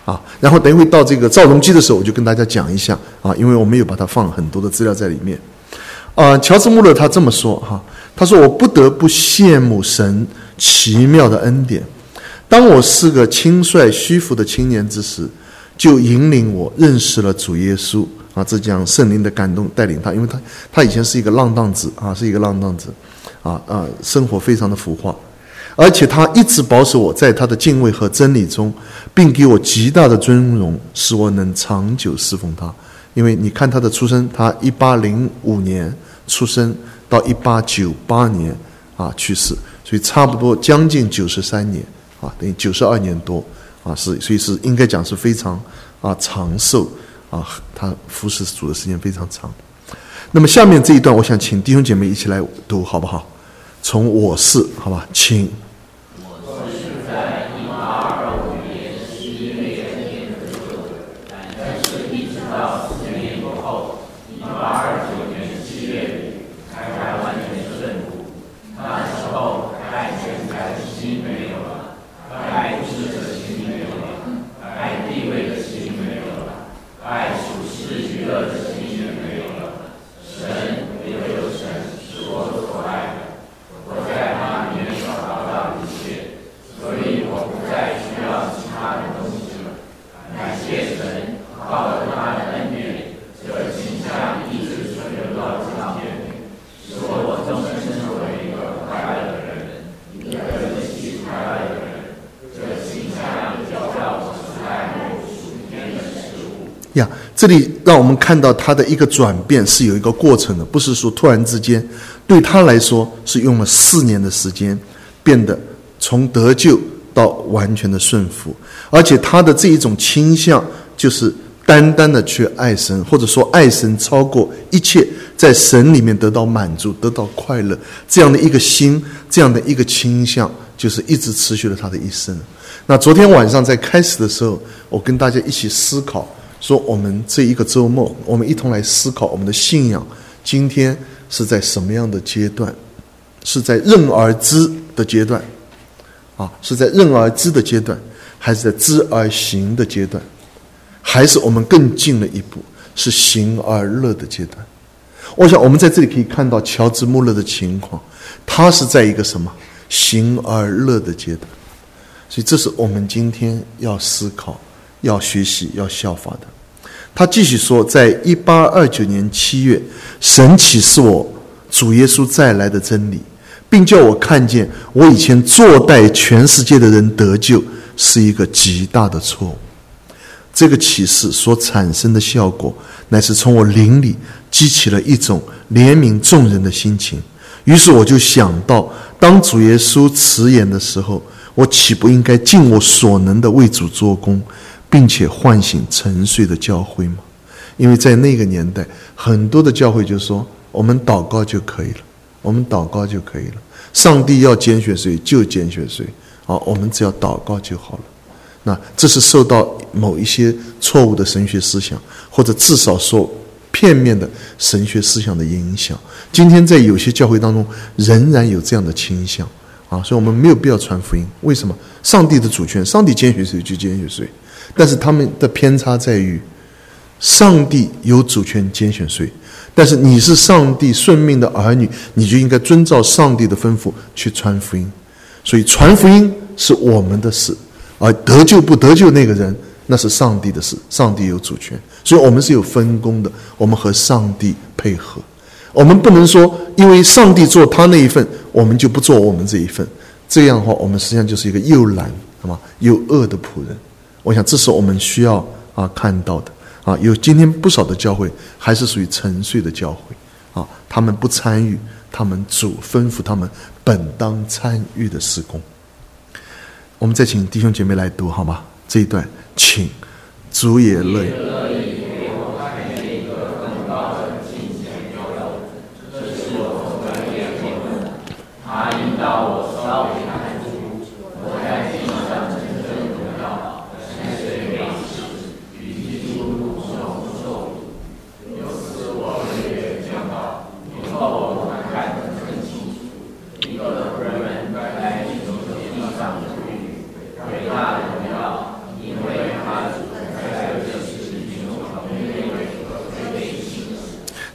啊。然后等一会到这个赵荣基的时候，我就跟大家讲一下啊，因为我没有把它放很多的资料在里面。啊，乔治穆勒他这么说哈，他说我不得不羡慕神奇妙的恩典。当我是个轻率虚浮的青年之时，就引领我认识了主耶稣啊，这讲圣灵的感动带领他，因为他他以前是一个浪荡子啊，是一个浪荡子啊啊，生活非常的浮华，而且他一直保守我在他的敬畏和真理中，并给我极大的尊荣，使我能长久侍奉他。因为你看他的出生，他一八零五年出生到一八九八年啊去世，所以差不多将近九十三年啊，等于九十二年多啊，是所以是应该讲是非常啊长寿啊，他服侍主的时间非常长。那么下面这一段，我想请弟兄姐妹一起来读，好不好？从我是，好吧，请。 我是在一八二五年十一月天的时候，但是一直到四年过后，一八二九年七月里，才完全顺服。那时候爱钱财的心没有了，爱知识的心没有了，爱地位的心没有了，爱属世娱乐的心也没有了。神唯有神是我所爱的。我在他里面找到一切，所以我不再需要其他的东西了。感谢神，靠着他的恩典，这形象一直存留到今天，使我终身成为一个快乐的人，一个一起快乐的人。这形象叫我是爱慕属天的事物。 呀，这里让我们看到他的一个转变是有一个过程的，不是说突然之间。对他来说是用了四年的时间，变得从得救到完全的顺服，而且他的这一种倾向就是单单的去爱神，或者说爱神超过一切，在神里面得到满足，得到快乐，这样的一个心，这样的一个倾向，就是一直持续了他的一生。那昨天晚上在开始的时候，我跟大家一起思考，说我们这一个周末，我们一同来思考我们的信仰，今天是在什么样的阶段？是在认而知的阶段啊？是在认而知的阶段，还是在知而行的阶段？还是我们更进了一步，是行而乐的阶段？我想我们在这里可以看到乔治穆勒的情况，他是在一个什么行而乐的阶段？所以这是我们今天要思考、要学习、要效法的。他继续说，在一八二九年七月，神启示我主耶稣再来的真理，并叫我看见我以前坐待全世界的人得救是一个极大的错误。这个启示所产生的效果，乃是从我灵里激起了一种怜悯众人的心情。于是我就想到，当主耶稣辞言的时候，我岂不应该尽我所能的为主做工，并且唤醒沉睡的教会吗？因为在那个年代，很多的教会就说我们祷告就可以了，我们祷告就可以了，上帝要拣选谁就拣选谁啊，我们只要祷告就好了。那这是受到某一些错误的神学思想，或者至少说片面的神学思想的影响。今天在有些教会当中仍然有这样的倾向啊，所以我们没有必要传福音。为什么？上帝的主权，上帝拣选谁就拣选谁。但是他们的偏差在于，上帝有主权拣选谁，但是你是上帝顺命的儿女，你就应该遵照上帝的吩咐去传福音。所以传福音是我们的事，而得救不得救那个人，那是上帝的事，上帝有主权。所以我们是有分工的，我们和上帝配合。我们不能说因为上帝做他那一份，我们就不做我们这一份，这样的话我们实际上就是一个又懒又恶的仆人。我想这是我们需要啊看到的啊。有今天不少的教会还是属于沉睡的教会啊，他们不参与他们主吩咐他们本当参与的事工。我们再请弟兄姐妹来读好吗？这一段，请。主也乐意。他引导我稍微看出，我在地上真正荣耀，跟随美事，与基督同受辱。由此我日夜讲道，以后我看得更清楚，一个人们在地中的地上的律，伟大的荣耀，因为他主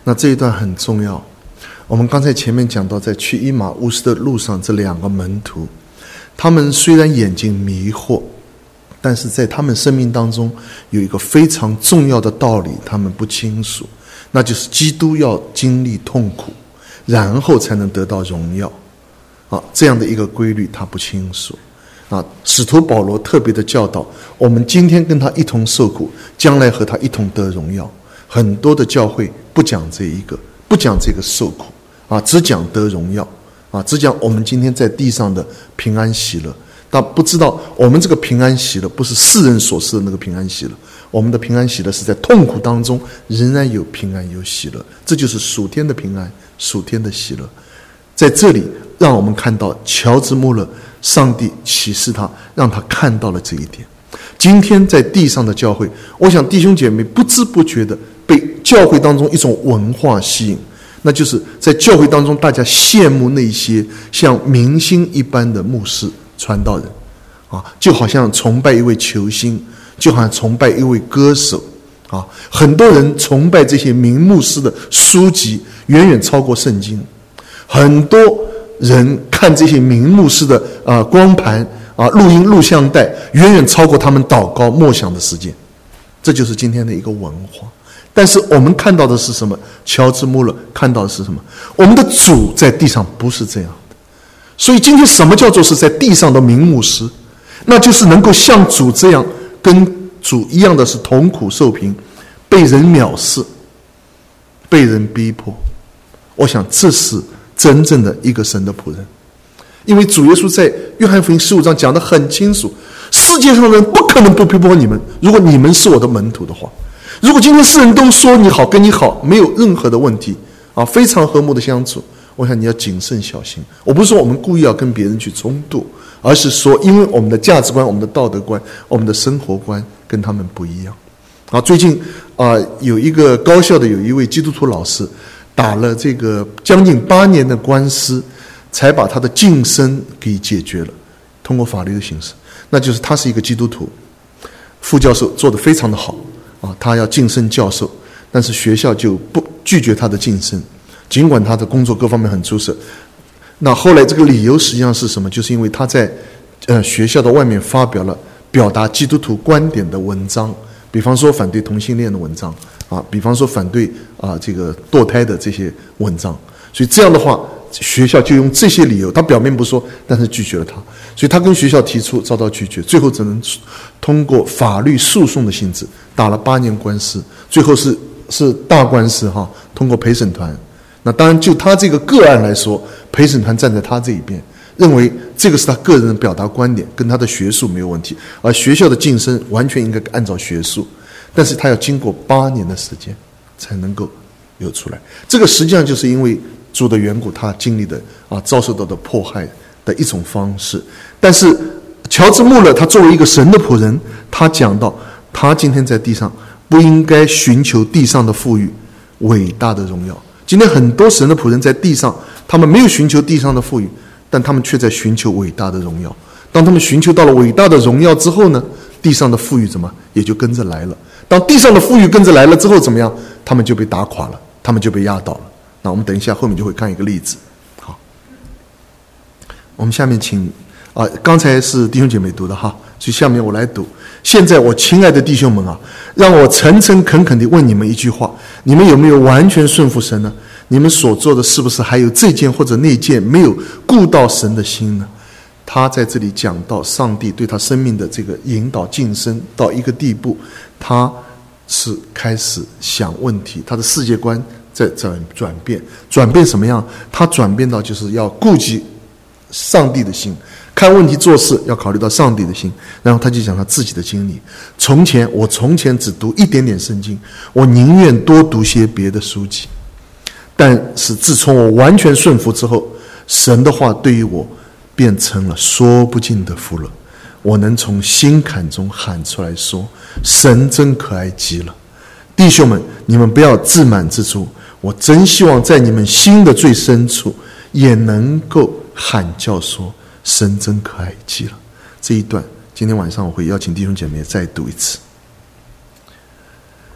那这一段很重要。我们刚才前面讲到，在去伊马乌斯的路上，这两个门徒，他们虽然眼睛迷惑，但是在他们生命当中有一个非常重要的道理，他们不清楚，那就是基督要经历痛苦，然后才能得到荣耀。啊，这样的一个规律他不清楚。啊，使徒保罗特别的教导我们，今天跟他一同受苦，将来和他一同得荣耀。很多的教会不讲这一个，不讲这个受苦啊，只讲得荣耀啊，只讲我们今天在地上的平安喜乐。但不知道我们这个平安喜乐不是世人所示的那个平安喜乐，我们的平安喜乐是在痛苦当中仍然有平安有喜乐，这就是属天的平安，属天的喜乐。在这里让我们看到乔治穆勒，上帝启示他，让他看到了这一点。今天在地上的教会，我想弟兄姐妹不知不觉的被教会当中一种文化吸引，那就是在教会当中大家羡慕那些像明星一般的牧师传道人啊，就好像崇拜一位球星，就好像崇拜一位歌手啊。很多人崇拜这些名牧师的书籍远远超过圣经，很多人看这些名牧师的啊、呃、光盘啊、录音录像带远远超过他们祷告默想的时间。这就是今天的一个文化。但是我们看到的是什么？乔治穆勒看到的是什么？我们的主在地上不是这样的。所以今天什么叫做是在地上的名牧师？那就是能够像主这样，跟主一样的是同苦受贫，被人藐视，被人逼迫。我想这是真正的一个神的仆人。因为主耶稣在约翰福音十五章讲得很清楚，世界上人不可能不逼迫你们，如果你们是我的门徒的话。如果今天世人都说你好，跟你好，没有任何的问题啊，非常和睦的相处，我想你要谨慎小心。我不是说我们故意要跟别人去冲突，而是说因为我们的价值观、我们的道德观、我们的生活观跟他们不一样。啊，最近啊，有一个高校的有一位基督徒老师打了这个将近八年的官司，才把他的晋升给解决了，通过法律的形式。那就是他是一个基督徒，副教授做得非常的好啊，他要晋升教授，但是学校就不拒绝他的晋升，尽管他的工作各方面很出色。那后来这个理由实际上是什么？就是因为他在呃学校的外面发表了表达基督徒观点的文章，比方说反对同性恋的文章啊，比方说反对啊这个堕胎的这些文章。所以这样的话，学校就用这些理由，他表面不说，但是拒绝了他。所以他跟学校提出，遭到拒绝，最后只能通过法律诉讼的性质打了八年官司，最后是是大官司哈，通过陪审团。那当然就他这个个案来说，陪审团站在他这一边，认为这个是他个人的表达观点，跟他的学术没有问题，而学校的晋升完全应该按照学术，但是他要经过八年的时间才能够有出来。这个实际上就是因为主的缘故，他经历的啊遭受到的迫害的一种方式。但是乔治穆勒他作为一个神的仆人，他讲到他今天在地上不应该寻求地上的富裕、伟大的荣耀。今天很多神的仆人在地上，他们没有寻求地上的富裕，但他们却在寻求伟大的荣耀。当他们寻求到了伟大的荣耀之后呢，地上的富裕怎么也就跟着来了。当地上的富裕跟着来了之后怎么样？他们就被打垮了，他们就被压倒了。那我们等一下后面就会看一个例子。好，我们下面请啊，刚才是弟兄姐妹读的哈，所以下面我来读。现在我亲爱的弟兄们啊，让我诚诚恳恳地问你们一句话：你们有没有完全顺服神呢？你们所做的是不是还有这件或者那件没有顾到神的心呢？他在这里讲到上帝对他生命的这个引导晋升到一个地步，他是开始想问题，他的世界观在转转变，转变什么样？他转变到就是要顾及上帝的心，看问题做事要考虑到上帝的心。然后他就讲他自己的经历：从前我从前只读一点点圣经，我宁愿多读些别的书籍。但是自从我完全顺服之后，神的话对于我变成了说不尽的福乐。我能从心坎中喊出来说：神真可爱极了。弟兄们，你们不要自满自足，我真希望在你们心的最深处也能够喊叫说：神真可爱极了。这一段今天晚上我会邀请弟兄姐妹再读一次。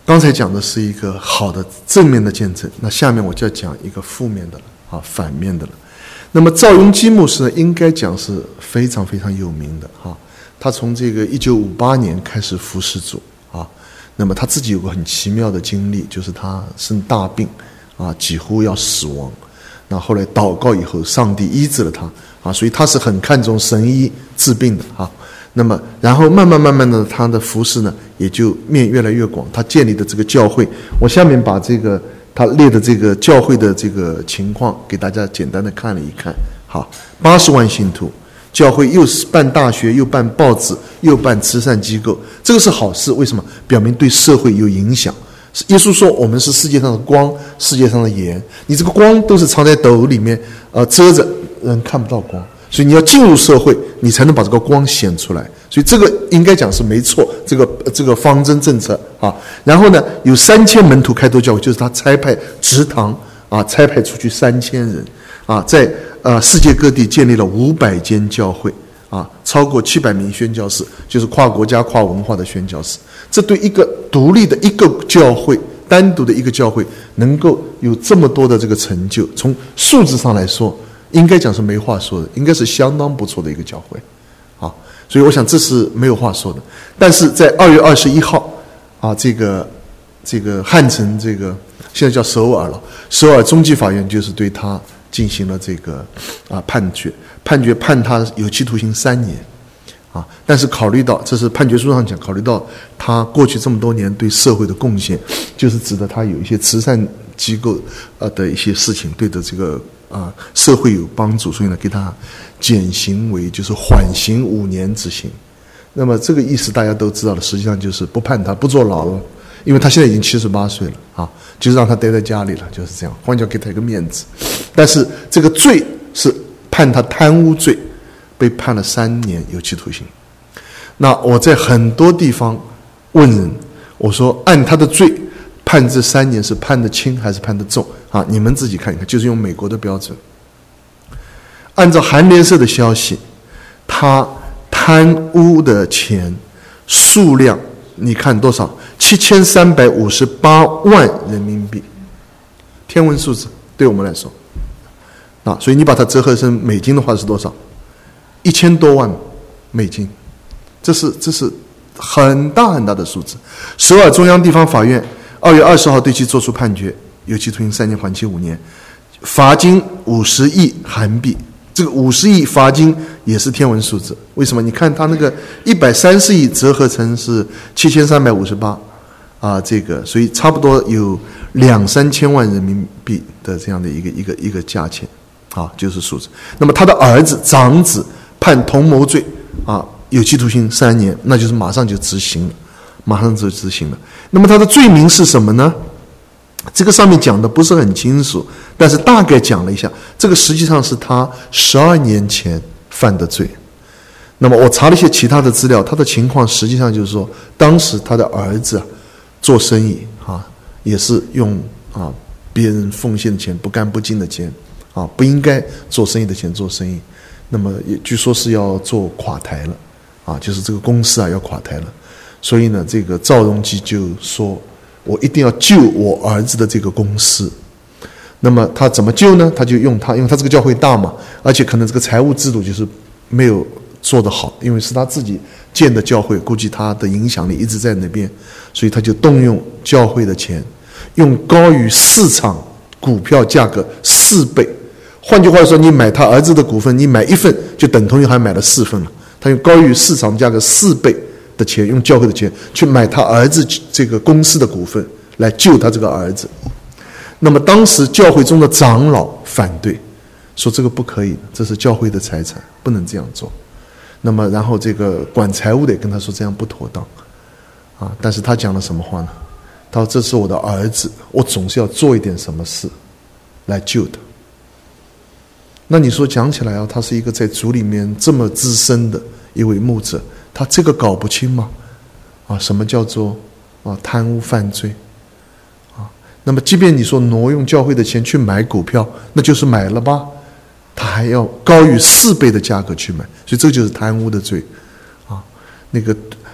刚才讲的是一个好的正面的见证，那下面我就要讲一个负面的了啊，反面的了。那么赵雍基牧师呢，应该讲是非常非常有名的哈。他从这个一九五八年开始服侍主啊，那么他自己有个很奇妙的经历，就是他生大病啊，几乎要死亡。那后来祷告以后，上帝医治了他啊，所以他是很看重神医治病的哈。那么，然后慢慢慢慢的，他的服事呢也就面越来越广。他建立的这个教会，我下面把这个他列的这个教会的这个情况给大家简单的看了一看。好，八十万信徒，教会又是办大学，又办报纸，又办慈善机构，这个是好事。为什么？表明对社会有影响。耶稣说我们是世界上的光，世界上的盐。你这个光都是藏在斗里面，呃，遮着人看不到光。所以你要进入社会，你才能把这个光显出来。所以这个应该讲是没错，这个这个方针政策啊。然后呢，有三千门徒开拓教会，就是他差派职堂啊，差派出去三千人啊，在呃世界各地建立了五百间教会啊，超过七百名宣教士，就是跨国家、跨文化的宣教士。这对一个独立的一个教会，单独的一个教会，能够有这么多的这个成就，从数字上来说，应该讲是没话说的，应该是相当不错的一个教会，啊，所以我想这是没有话说的。但是在二月二十一号，啊，这个这个汉城这个现在叫首尔了，首尔中级法院就是对他进行了这个啊判决，判决判他有期徒刑三年，啊，但是考虑到这是判决书上讲，考虑到他过去这么多年对社会的贡献，就是指的他有一些慈善机构呃的一些事情对的这个。啊，社会有帮助，所以呢，给他减刑为就是缓刑五年执行。那么这个意思大家都知道了，实际上就是不判他，不坐牢了，因为他现在已经七十八岁了啊，就是让他待在家里了，就是这样，换句话给他一个面子。但是这个罪是判他贪污罪，被判了三年有期徒刑。那我在很多地方问人，我说按他的罪判这三年是判得轻还是判得重啊？你们自己看一看，就是用美国的标准。按照韩联社的消息，他贪污的钱数量，你看多少？七千三百五十八万人民币，天文数字，对我们来说啊，所以你把它折合成美金的话是多少？一千多万美金，这是这是很大很大的数字。首尔中央地方法院二月二十号对其作出判决，有期徒刑三年，缓期五年，罚金五十亿韩币。这个五十亿罚金也是天文数字，为什么？你看他那个一百三十亿折合成是七千三百五十八啊，这个所以差不多有两三千万人民币的这样的一个一个一个价钱啊，就是数字。那么他的儿子、长子判同谋罪啊，有期徒刑三年，那就是马上就执行了，马上就执行了。那么他的罪名是什么呢？这个上面讲的不是很清楚，但是大概讲了一下，这个实际上是他十二年前犯的罪。那么我查了一些其他的资料，他的情况实际上就是说，当时他的儿子做生意啊，也是用啊别人奉献的钱，不干不净的钱啊，不应该做生意的钱做生意。那么也据说是要做垮台了啊，就是这个公司啊要垮台了。所以呢，这个赵荣基就说，我一定要救我儿子的这个公司。那么他怎么救呢？他就用他，因为他这个教会大嘛，而且可能这个财务制度就是没有做得好，因为是他自己建的教会，估计他的影响力一直在那边，所以他就动用教会的钱，用高于市场股票价格四倍。换句话说，你买他儿子的股份，你买一份就等同于还买了四份了。他用高于市场价格四倍的钱，用教会的钱去买他儿子这个公司的股份，来救他这个儿子。那么当时教会中的长老反对，说这个不可以，这是教会的财产，不能这样做。那么然后这个管财务的也跟他说这样不妥当啊，但是他讲了什么话呢？他说这是我的儿子，我总是要做一点什么事来救他。那你说讲起来啊，他是一个在主里面这么资深的一位牧者，他这个搞不清吗？啊，什么叫做啊贪污犯罪啊？那么即便你说挪用教会的钱去买股票，那就是买了吧，他还要高于四倍的价格去买，所以这就是贪污的罪啊。那个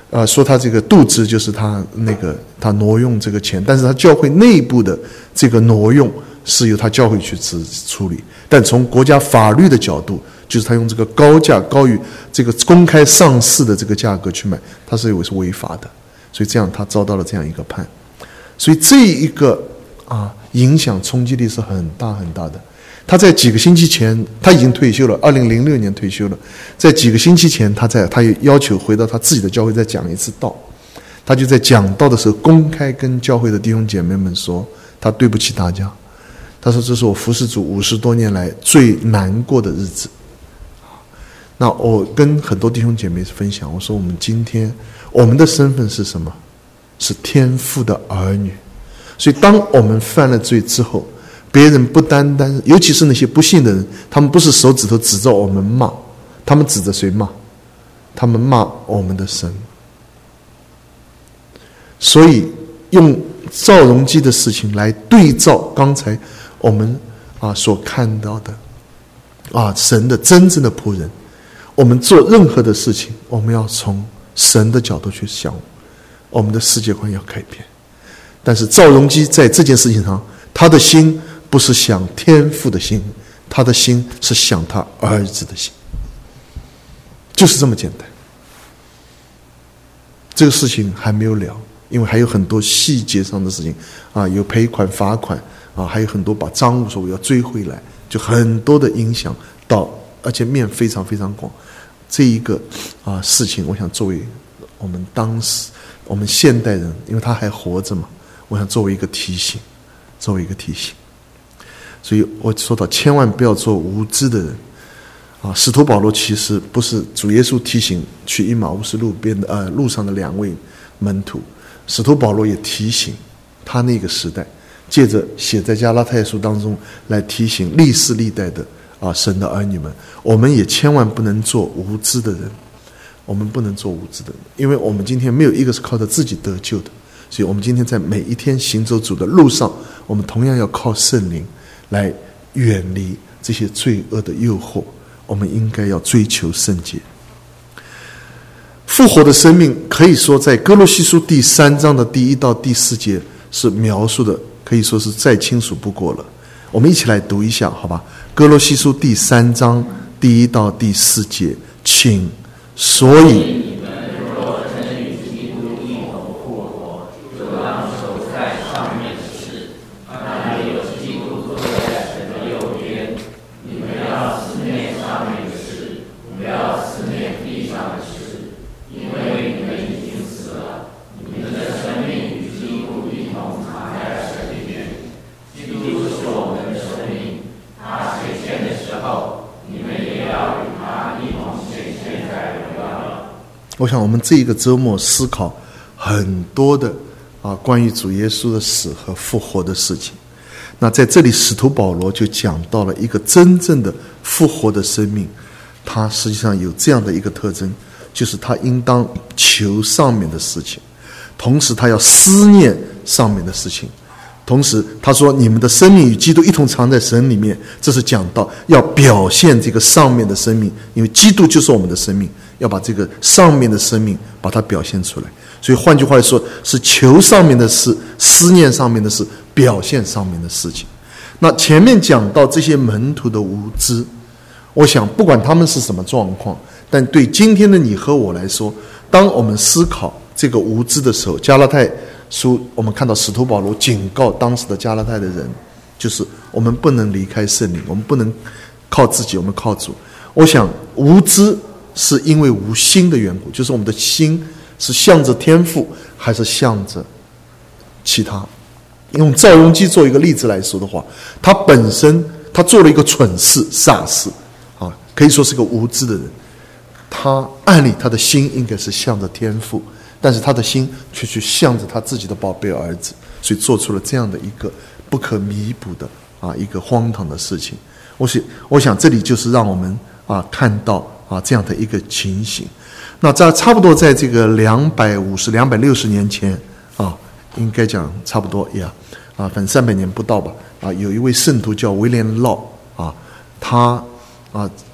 呃，说他这个渎职就是他那个他挪用这个钱，但是他教会内部的这个挪用是由他教会去处理，但从国家法律的角度，就是他用这个高价高于这个公开上市的这个价格去买，他是认为是违法的，所以这样他遭到了这样一个判，所以这一个啊影响冲击力是很大很大的。他在几个星期前他已经退休了，二零零六年退休了，在几个星期前他在他也要求回到他自己的教会再讲一次道，他就在讲道的时候公开跟教会的弟兄姐妹们说，他对不起大家，他说这是我服侍主五十多年来最难过的日子。那我跟很多弟兄姐妹分享，我说我们今天我们的身份是什么？是天父的儿女。所以当我们犯了罪之后，别人不单单，尤其是那些不信的人，他们不是手指头指着我们骂，他们指着谁骂？他们骂我们的神。所以用赵荣基的事情来对照刚才我们啊所看到的啊神的真正的仆人，我们做任何的事情，我们要从神的角度去想，我们的世界观要改变。但是赵荣基在这件事情上，他的心不是想天父的心，他的心是想他儿子的心，就是这么简单。这个事情还没有了，因为还有很多细节上的事情啊，有赔款罚款啊，还有很多把赃物所谓要追回来，就很多的影响到，而且面非常非常广。这一个啊事情，我想作为我们当时我们现代人，因为他还活着嘛，我想作为一个提醒，作为一个提醒。所以我说到千万不要做无知的人啊！使徒保罗其实不是主耶稣提醒去以马乌斯路边的呃路上的两位门徒，使徒保罗也提醒他那个时代，借着写在加拉太书当中来提醒历世历代的啊神的儿女们，我们也千万不能做无知的人，我们不能做无知的人，因为我们今天没有一个是靠着自己得救的，所以我们今天在每一天行走主的路上，我们同样要靠圣灵来远离这些罪恶的诱惑，我们应该要追求圣洁。复活的生命可以说在哥罗西书第三章的第一到第四节是描述的，可以说是再清楚不过了。我们一起来读一下好吧？哥罗西书第三章第一到第四节，请。所以我想我们这一个周末思考很多的啊关于主耶稣的死和复活的事情。那在这里使徒保罗就讲到了一个真正的复活的生命，它实际上有这样的一个特征，就是他应当求上面的事情，同时他要思念上面的事情。同时他说你们的生命与基督一同藏在神里面，这是讲到要表现这个上面的生命，因为基督就是我们的生命，要把这个上面的生命把它表现出来。所以换句话来说，是求上面的事，思念上面的事，表现上面的事情。那前面讲到这些门徒的无知，我想不管他们是什么状况，但对今天的你和我来说，当我们思考这个无知的时候，加拉太书我们看到使徒保罗警告当时的加拉太的人，就是我们不能离开圣灵，我们不能靠自己，我们靠主。我想无知是因为无心的缘故，就是我们的心是向着天父还是向着其他。用赵荣基做一个例子来说的话，他本身他做了一个蠢事傻事啊，可以说是个无知的人。他按理他的心应该是向着天父，但是他的心却去向着他自己的宝贝儿子，所以做出了这样的一个不可弥补的啊一个荒唐的事情。我想我想这里就是让我们啊看到啊这样的一个情形。那在差不多在这个两百五十两百六十年前啊，应该讲差不多呀啊反正三百年不到吧啊，有一位圣徒叫威廉·劳啊，他啊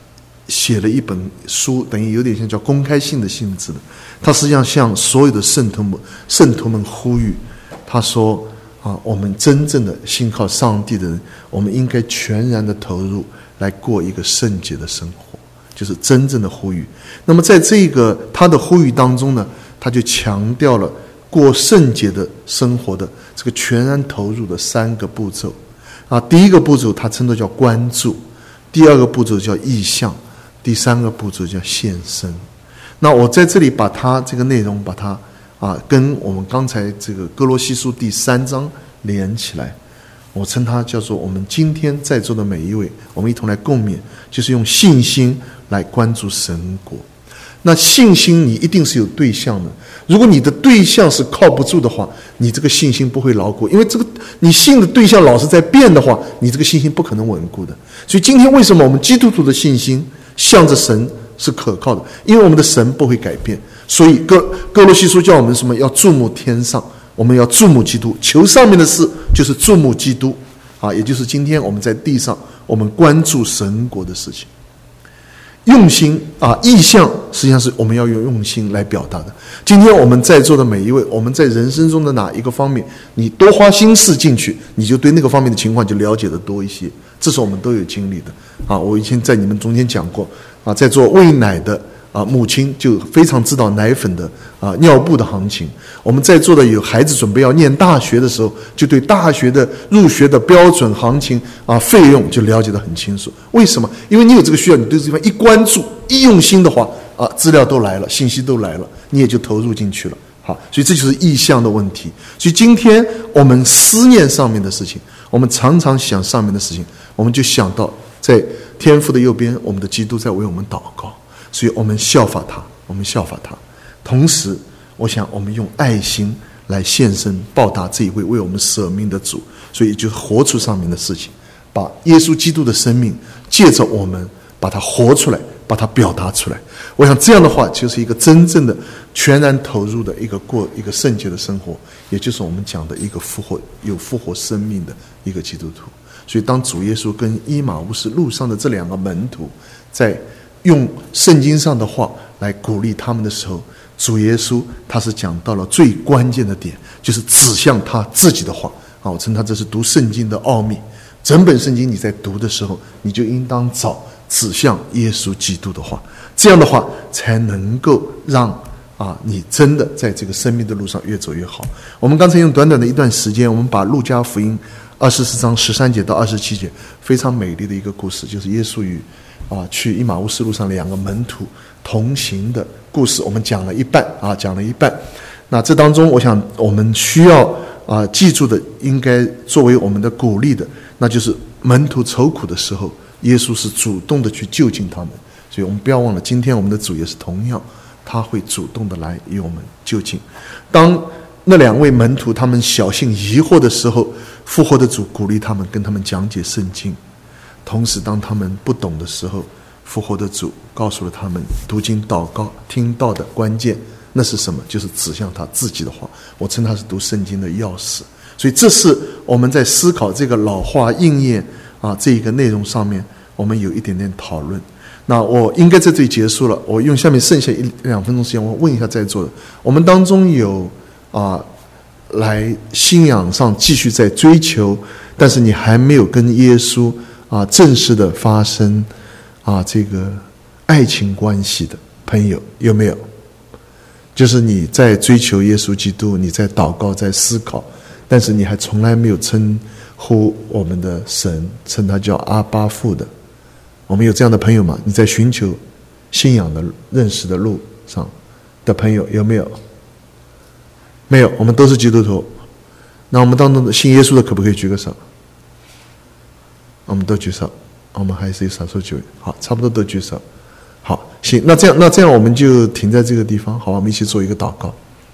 写了一本书，等于有点像叫公开信的性质的。他实际上向所有的圣徒们圣徒们呼吁，他说啊，我们真正的信靠上帝的人，我们应该全然的投入来过一个圣洁的生活，就是真正的呼吁。那么在这个他的呼吁当中呢，他就强调了过圣洁的生活的这个全然投入的三个步骤啊。第一个步骤他称作叫关注，第二个步骤叫意向，第三个步骤叫献身。那我在这里把它这个内容把它啊跟我们刚才这个哥罗西书第三章连起来，我称它叫做我们今天在座的每一位，我们一同来共勉，就是用信心来关注神国。那信心你一定是有对象的，如果你的对象是靠不住的话，你这个信心不会牢固，因为这个你信的对象老是在变的话，你这个信心不可能稳固的。所以今天为什么我们基督徒的信心向着神是可靠的？因为我们的神不会改变。所以哥哥罗西书叫我们什么？要注目天上，我们要注目基督，求上面的事，就是注目基督啊，也就是今天我们在地上我们关注神国的事情。用心啊，意向实际上是我们要用用心来表达的。今天我们在座的每一位，我们在人生中的哪一个方面，你多花心思进去，你就对那个方面的情况就了解的多一些，这是我们都有经历的啊。我以前在你们中间讲过啊，在做喂奶的啊母亲就非常知道奶粉的啊尿布的行情。我们在座的有孩子准备要念大学的时候，就对大学的入学的标准行情啊费用就了解得很清楚。为什么？因为你有这个需要，你对这地方一关注一用心的话啊，资料都来了，信息都来了，你也就投入进去了。好，所以这就是意向的问题。所以今天我们思念上面的事情，我们常常想上面的事情，我们就想到在天父的右边，我们的基督在为我们祷告，所以我们效法他，我们效法他。同时我想我们用爱心来献身报答这一位为我们舍命的主，所以就活出上面的事情，把耶稣基督的生命借着我们把它活出来，把它表达出来。我想这样的话就是一个真正的全然投入的一个过一个圣洁的生活，也就是我们讲的一个复活有复活生命的一个基督徒。所以当主耶稣跟伊马乌斯路上的这两个门徒在用圣经上的话来鼓励他们的时候，主耶稣他是讲到了最关键的点，就是指向他自己的话啊，我称他这是读圣经的奥秘。整本圣经你在读的时候，你就应当找指向耶稣基督的话，这样的话才能够让啊你真的在这个生命的路上越走越好。我们刚才用短短的一段时间，我们把路加福音二十四章十三节到二十七节非常美丽的一个故事，就是耶稣与啊去以马乌斯路上两个门徒同行的故事，我们讲了一半啊，讲了一半。那这当中我想我们需要啊记住的，应该作为我们的鼓励的，那就是门徒愁苦的时候，耶稣是主动的去就近他们。所以我们不要忘了，今天我们的主也是同样，他会主动的来与我们就近。当那两位门徒他们小心疑惑的时候，复活的主鼓励他们，跟他们讲解圣经。同时当他们不懂的时候，复活的主告诉了他们读经祷告听到的关键，那是什么？就是指向他自己的话，我称他是读圣经的钥匙。所以这是我们在思考这个老话应验啊这一个内容上面，我们有一点点讨论。那我应该在这里结束了，我用下面剩下一两分钟时间，我问一下在座的，我们当中有啊来信仰上继续在追求，但是你还没有跟耶稣啊正式的发生啊这个爱情关系的朋友有没有？就是你在追求耶稣基督，你在祷告在思考，但是你还从来没有称呼我们的神，称他叫阿爸父的。我们有这样的朋友吗？你在寻求信仰的认识的路上的朋友有没有？没有，我们都是基督徒。那我们当中的信耶稣的可不可以举个手？我们都举手，我们还是有少数几位，好，差不多都举手。好，行，那这样那这样我们就停在这个地方，好，我们一起做一个祷告。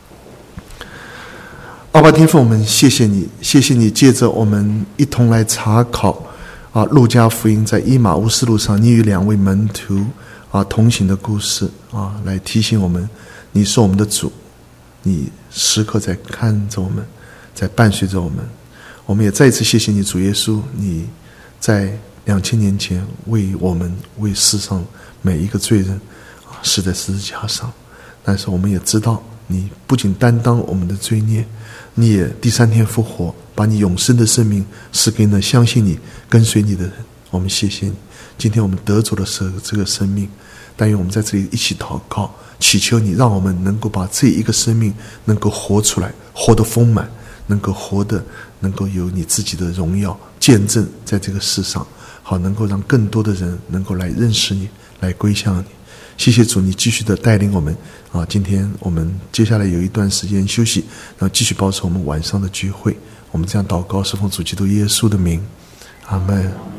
阿爸天父，我们谢谢你，谢谢你借着我们一同来查考啊，路加福音在以马乌斯路上你与两位门徒啊同行的故事啊，来提醒我们，你是我们的主，你时刻在看着我们，在伴随着我们。我们也再一次谢谢你，主耶稣，你在两千年前为我们为世上每一个罪人啊死在十字架上。但是我们也知道，你不仅担当我们的罪孽，你也第三天复活，把你永生的生命赐给了相信你跟随你的人。我们谢谢你，今天我们得着了这个生命，但愿我们在这里一起祷告，祈求你让我们能够把这一个生命能够活出来，活得丰满，能够活得能够有你自己的荣耀见证在这个世上，好能够让更多的人能够来认识你，来归向你。谢谢主，你继续的带领我们啊！今天我们接下来有一段时间休息，然后继续保持我们晚上的聚会。我们这样祷告，是奉主基督耶稣的名，阿们。